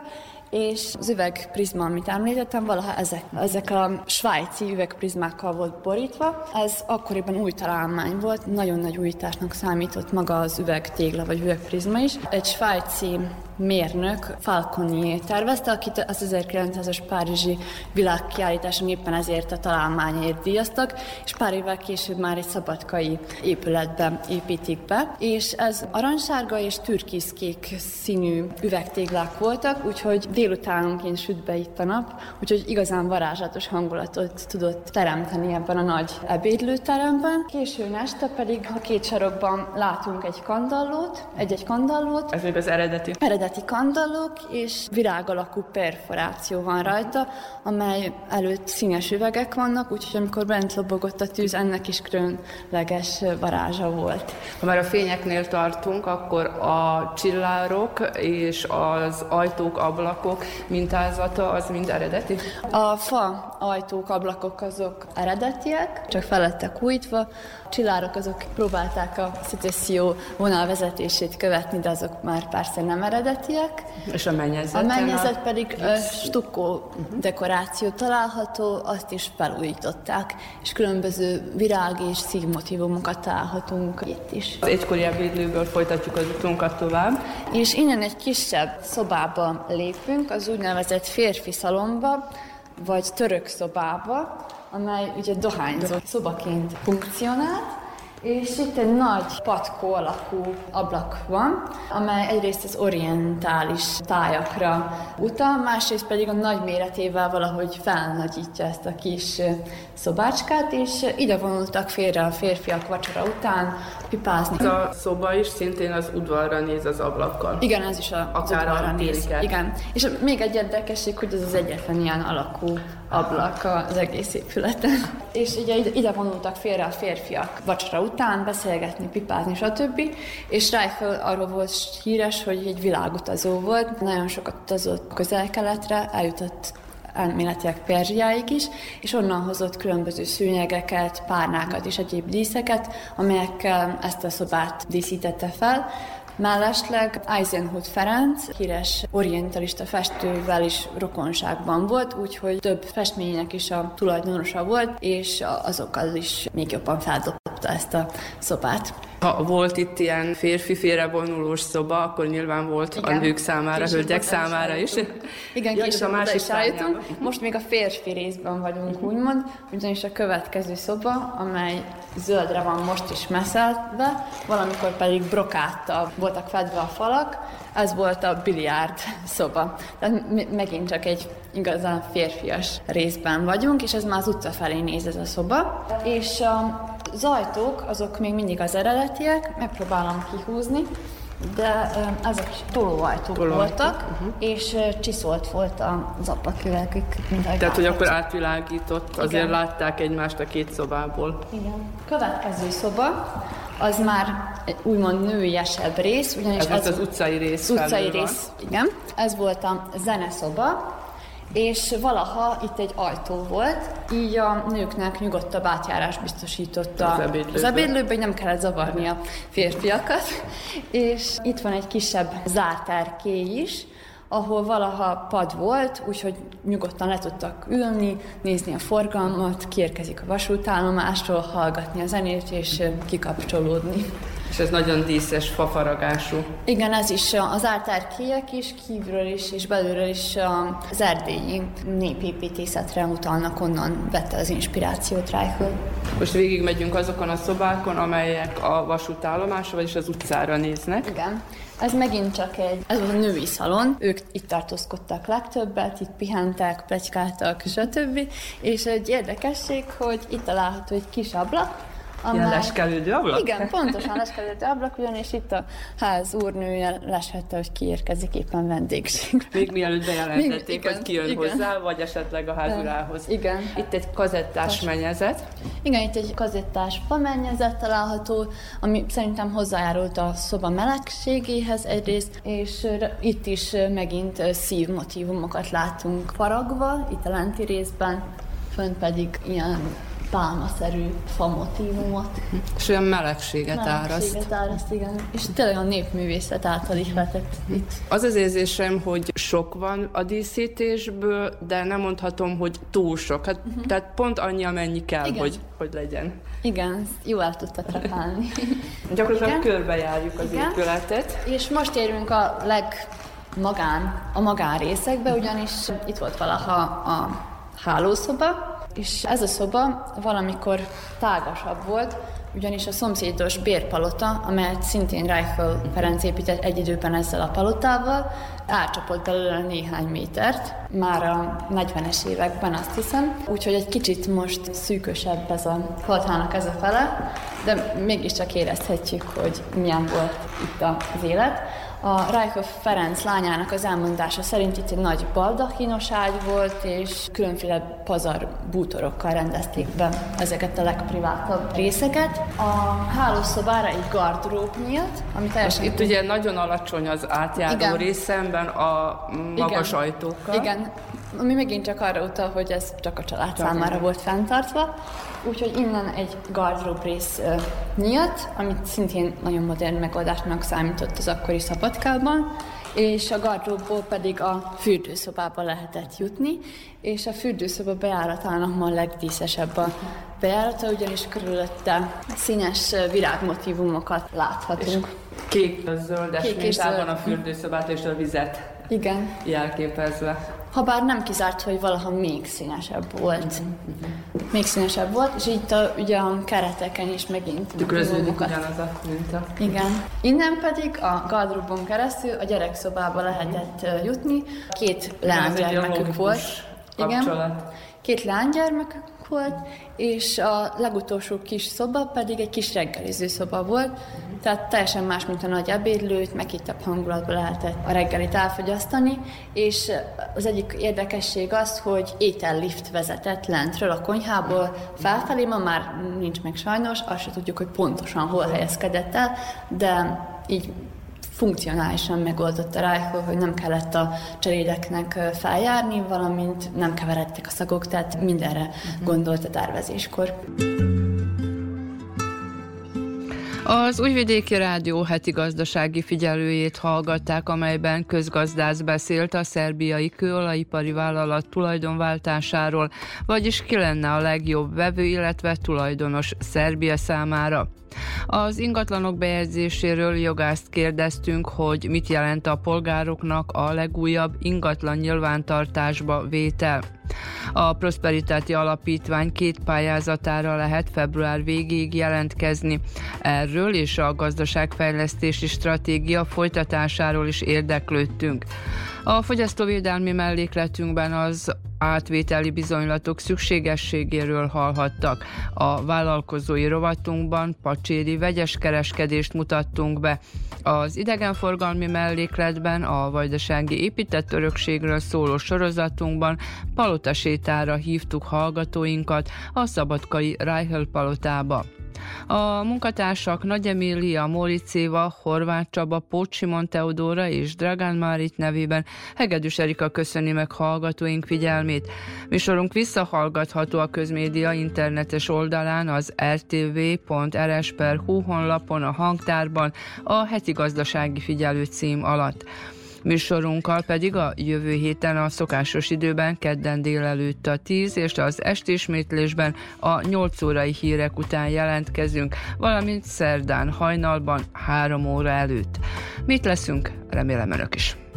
és az üvegprizma, amit említettem, valaha ezek, ezek a svájci üvegprizmákkal volt borítva. Ez akkoriban új találmány volt, nagyon nagy újításnak számított maga az üvegtégla vagy üvegprizma is. Egy svájci mérnök, Falconier tervezte, akit az ezerkilencszázas párizsi világkiállításon éppen ezért a találmányért díjaztak, és pár évvel később már egy szabadkai épületbe építik be, és ez aranysárga és türkiszkék színű üvegtéglák voltak, úgyhogy délutánonként süt be itt a nap, úgyhogy igazán varázslatos hangulatot tudott teremteni ebben a nagy ebédlőteremben. Későn este pedig a két sarokban látunk egy kandallót, egy-egy kandallót. Ez még az eredeti. Eredeti kandallók, és virág alakú perforáció van rajta, amely előtt színes üvegek vannak, úgyhogy amikor bent lobogott a tűz, ennek is különleges varázsa volt. Ha már a fényeknél tartunk, akkor a csillárok és az ajtók, ablakok mintázata az mind eredeti? A fa ajtók, ablakok azok eredetiek, csak fel lettek újítva. A csillárok azok próbálták a szecesszió vonalvezetését követni, de azok már persze nem eredetiek. És a mennyezet? A mennyezet pedig a stukkó dekoráció található, azt is felújították, és különböző virág és szívmotívumokat találhatunk itt is. Az egykori ebédlőből folytatjuk az utunkat tovább. És innen egy kisebb szobába lépünk, az úgynevezett férfi szalomba, vagy török szobába, amely ugye dohányzott szobaként funkcionált, és itt egy nagy patkó alakú ablak van, amely egyrészt az orientális tájakra utal, másrészt pedig a nagy méretével valahogy felnagyítja ezt a kis szobácskát, és ide vonultak félre a férfiak vacsora után pipázni. Ez a szoba is szintén az udvarra néz az ablakkal. Igen, ez is a, az udvarra néz. Igen. És még egy érdekesség, hogy ez az egyetlen ilyen alakú ablak az egész épületen. És ugye ide, ide vonultak félre a férfiak vacsora után, beszélgetni, pipázni, stb. És Reichel arról volt híres, hogy egy világutazó volt, nagyon sokat utazott Közel-Keletre, eljutott elméletileg Perzsiáig is, és onnan hozott különböző szőnyegeket, párnákat és egyéb díszeket, amelyekkel ezt a szobát díszítette fel. Mellesleg Eisenhut Ferenc, híres orientalista festővel is rokonságban volt, úgyhogy több festménynek is a tulajdonosa volt, és azokkal is még jobban feldobta ezt a szobát. Ha volt itt ilyen férfi félrevonulós szoba, akkor nyilván volt igen. a nők számára, később hölgyek számára is. Igen, ja, később oda is eljutunk. Most még a férfi részben vagyunk, úgymond, ugyanis a következő szoba, amely zöldre van most is messzelve, valamikor pedig brokáttal voltak fedve a falak, ez volt a biliárd szoba. Tehát megint csak egy igazán férfias részben vagyunk, és ez már az utca felé néz ez a szoba. És az ajtók, azok még mindig az eredetiek, megpróbálom kihúzni, de ezek is tolóajtók Toló. voltak, uh-huh. és csiszolt volt az ablaküvegük. Tehát, hogy akkor átvilágított, azért igen. látták egymást a két szobából. Igen. Következő szoba, az már úgymond nőiesebb rész, ugyanis ez, ez az utcai rész. Utcai rész, van. Igen. Ez volt a zeneszoba, és valaha itt egy ajtó volt, így a nőknek nyugodtabb átjárás biztosította az ebédlőbe, az ebédlőbe, hogy nem kellett zavarni a férfiakat. És itt van egy kisebb zárt erkély is, ahol valaha pad volt, úgyhogy nyugodtan le tudtak ülni, nézni a forgalmat, kiérkezik a vasútállomásról, hallgatni a zenét és kikapcsolódni. És ez nagyon díszes, fafaragású. Igen, ez is az ártárkélyek is, kívülről is és belülről is az erdélyi népépítészetre utalnak, onnan vette az inspirációt Reichel. Most végigmegyünk azokon a szobákon, amelyek a vasútállomásra, vagyis az utcára néznek. Igen. Ez megint csak egy, ez volt a női szalon, ők itt tartózkodtak legtöbbet, itt pihentek, pletykáltak, stb. És egy érdekesség, hogy itt található egy kis ablak, amely... Ilyen leskelődő ablak? Igen, pontosan leskelődő ablak, ugyanis itt a ház úrnője leshette, hogy kiérkezik éppen vendégség. Még mielőtt bejelentették, hogy ki jön igen. hozzá, vagy esetleg a házurához. Igen. Itt egy kazettás mennyezet. Igen, itt egy kazettás famennyezet található, ami szerintem hozzájárult a szoba melegségéhez egyrészt, és itt is megint szívmotívumokat látunk faragva, itt a lenti részben, fönt pedig ilyen pálmaszerű famotívumot. És olyan melegséget, melegséget áraszt. Melegséget áraszt, igen. És tényleg a népművészet által ihletett itt. Az az érzésem, hogy sok van a díszítésből, de nem mondhatom, hogy túl sok. Hát, uh-huh. Tehát pont annyi, amennyi kell, hogy, hogy legyen. Igen, jó el tudta trepálni. Gyakorlatilag körbejárjuk az igen. épületet. És most érünk a leg magán, a magánrészekbe, ugyanis itt volt valaha a hálószoba, és ez a szoba valamikor tágasabb volt, ugyanis a szomszédos bérpalota, amelyet szintén Reichel Ferenc épített egy időben ezzel a palotával, átcsapott belőle néhány métert, már a negyvenes években azt hiszem, úgyhogy egy kicsit most szűkösebb ez a palotának ez a fele, de mégiscsak érezhetjük, hogy milyen volt itt az élet. A Reichel Ferenc lányának az elmondása szerint itt egy nagy baldachinos ágy volt, és különféle pazar bútorokkal rendezték be ezeket a legprivátabb részeket. A hálószobára egy gardrób nyílt, ami teljesen... Itt ugye nagyon alacsony az átjáró igen. rész szemben a magas igen. ajtókkal. Igen, ami megint csak arra utal, hogy ez csak a család csak számára nem. volt fenntartva. Úgyhogy innen egy gardrób rész uh, nyílt, amit szintén nagyon modern megoldásnak számított az akkori Szabadkában, és a gardróbból pedig a fürdőszobába lehetett jutni, és a fürdőszoba bejáratának ma a legdíszesebb a bejárata, ugyanis körülötte színes virágmotívumokat láthatunk. És kék, zöldes kék mintában a fürdőszobát és a vizet igen. jelképezve. Habár nem kizárt, hogy valaha még színesebb volt. Mm-hmm. Még színesebb volt, és itt a, ugye a kereteken is megint tükröződik ugyanaz a minta. Igen. Innen pedig a gardróbon keresztül a gyerekszobába lehetett uh, jutni. Két leánygyermekük volt. Igen. Két leánygyermekük volt, és a legutolsó kis szoba pedig egy kis reggeliző szoba volt, tehát teljesen más, mint a nagy ebédlőt, meghittebb hangulatban lehetett a reggelit elfogyasztani, és az egyik érdekesség az, hogy étellift vezetett lentről a konyhából felfelé, ma már nincs meg sajnos, azt se tudjuk, hogy pontosan hol helyezkedett el, de így funkcionálisan megoldotta Reichel, hogy nem kellett a cserédeknek feljárni, valamint nem keveredtek a szagok, tehát mindenre uh-huh. gondolt a tervezéskor. Az Újvidéki Rádió heti gazdasági figyelőjét hallgatták, amelyben közgazdász beszélt a szerbiai kőolajipari vállalat tulajdonváltásáról, vagyis ki lenne a legjobb vevő, illetve tulajdonos Szerbia számára. Az ingatlanok bejegyzéséről jogászt kérdeztünk, hogy mit jelent a polgároknak a legújabb ingatlan nyilvántartásba vétel. A Prosperitáti Alapítvány két pályázatára lehet február végéig jelentkezni. Erről és a gazdaságfejlesztési stratégia folytatásáról is érdeklődtünk. A fogyasztóvédelmi mellékletünkben az átvételi bizonylatok szükségességéről hallhattak. A vállalkozói rovatunkban pacséri vegyes kereskedést mutattunk be. Az idegenforgalmi mellékletben a vajdasági épített örökségről szóló sorozatunkban palotasétára hívtuk hallgatóinkat a szabadkai Reichel palotába. A munkatársak Nagy Emília, Móricz Éva, Horváth Csaba, Pócs Simon Teodóra és Dragán Márit nevében Hegedűs Erika köszöni meg hallgatóink figyelmét. Műsorunk visszahallgatható a Közmédia internetes oldalán, az er té vé pont er es pont hú honlapon, a hangtárban, a heti gazdasági figyelő cím alatt. Műsorunkkal pedig a jövő héten a szokásos időben kedden délelőtt a tíz és az esti ismétlésben a nyolc órai hírek után jelentkezünk, valamint szerdán hajnalban három óra előtt. Mit leszünk? Remélem önök is.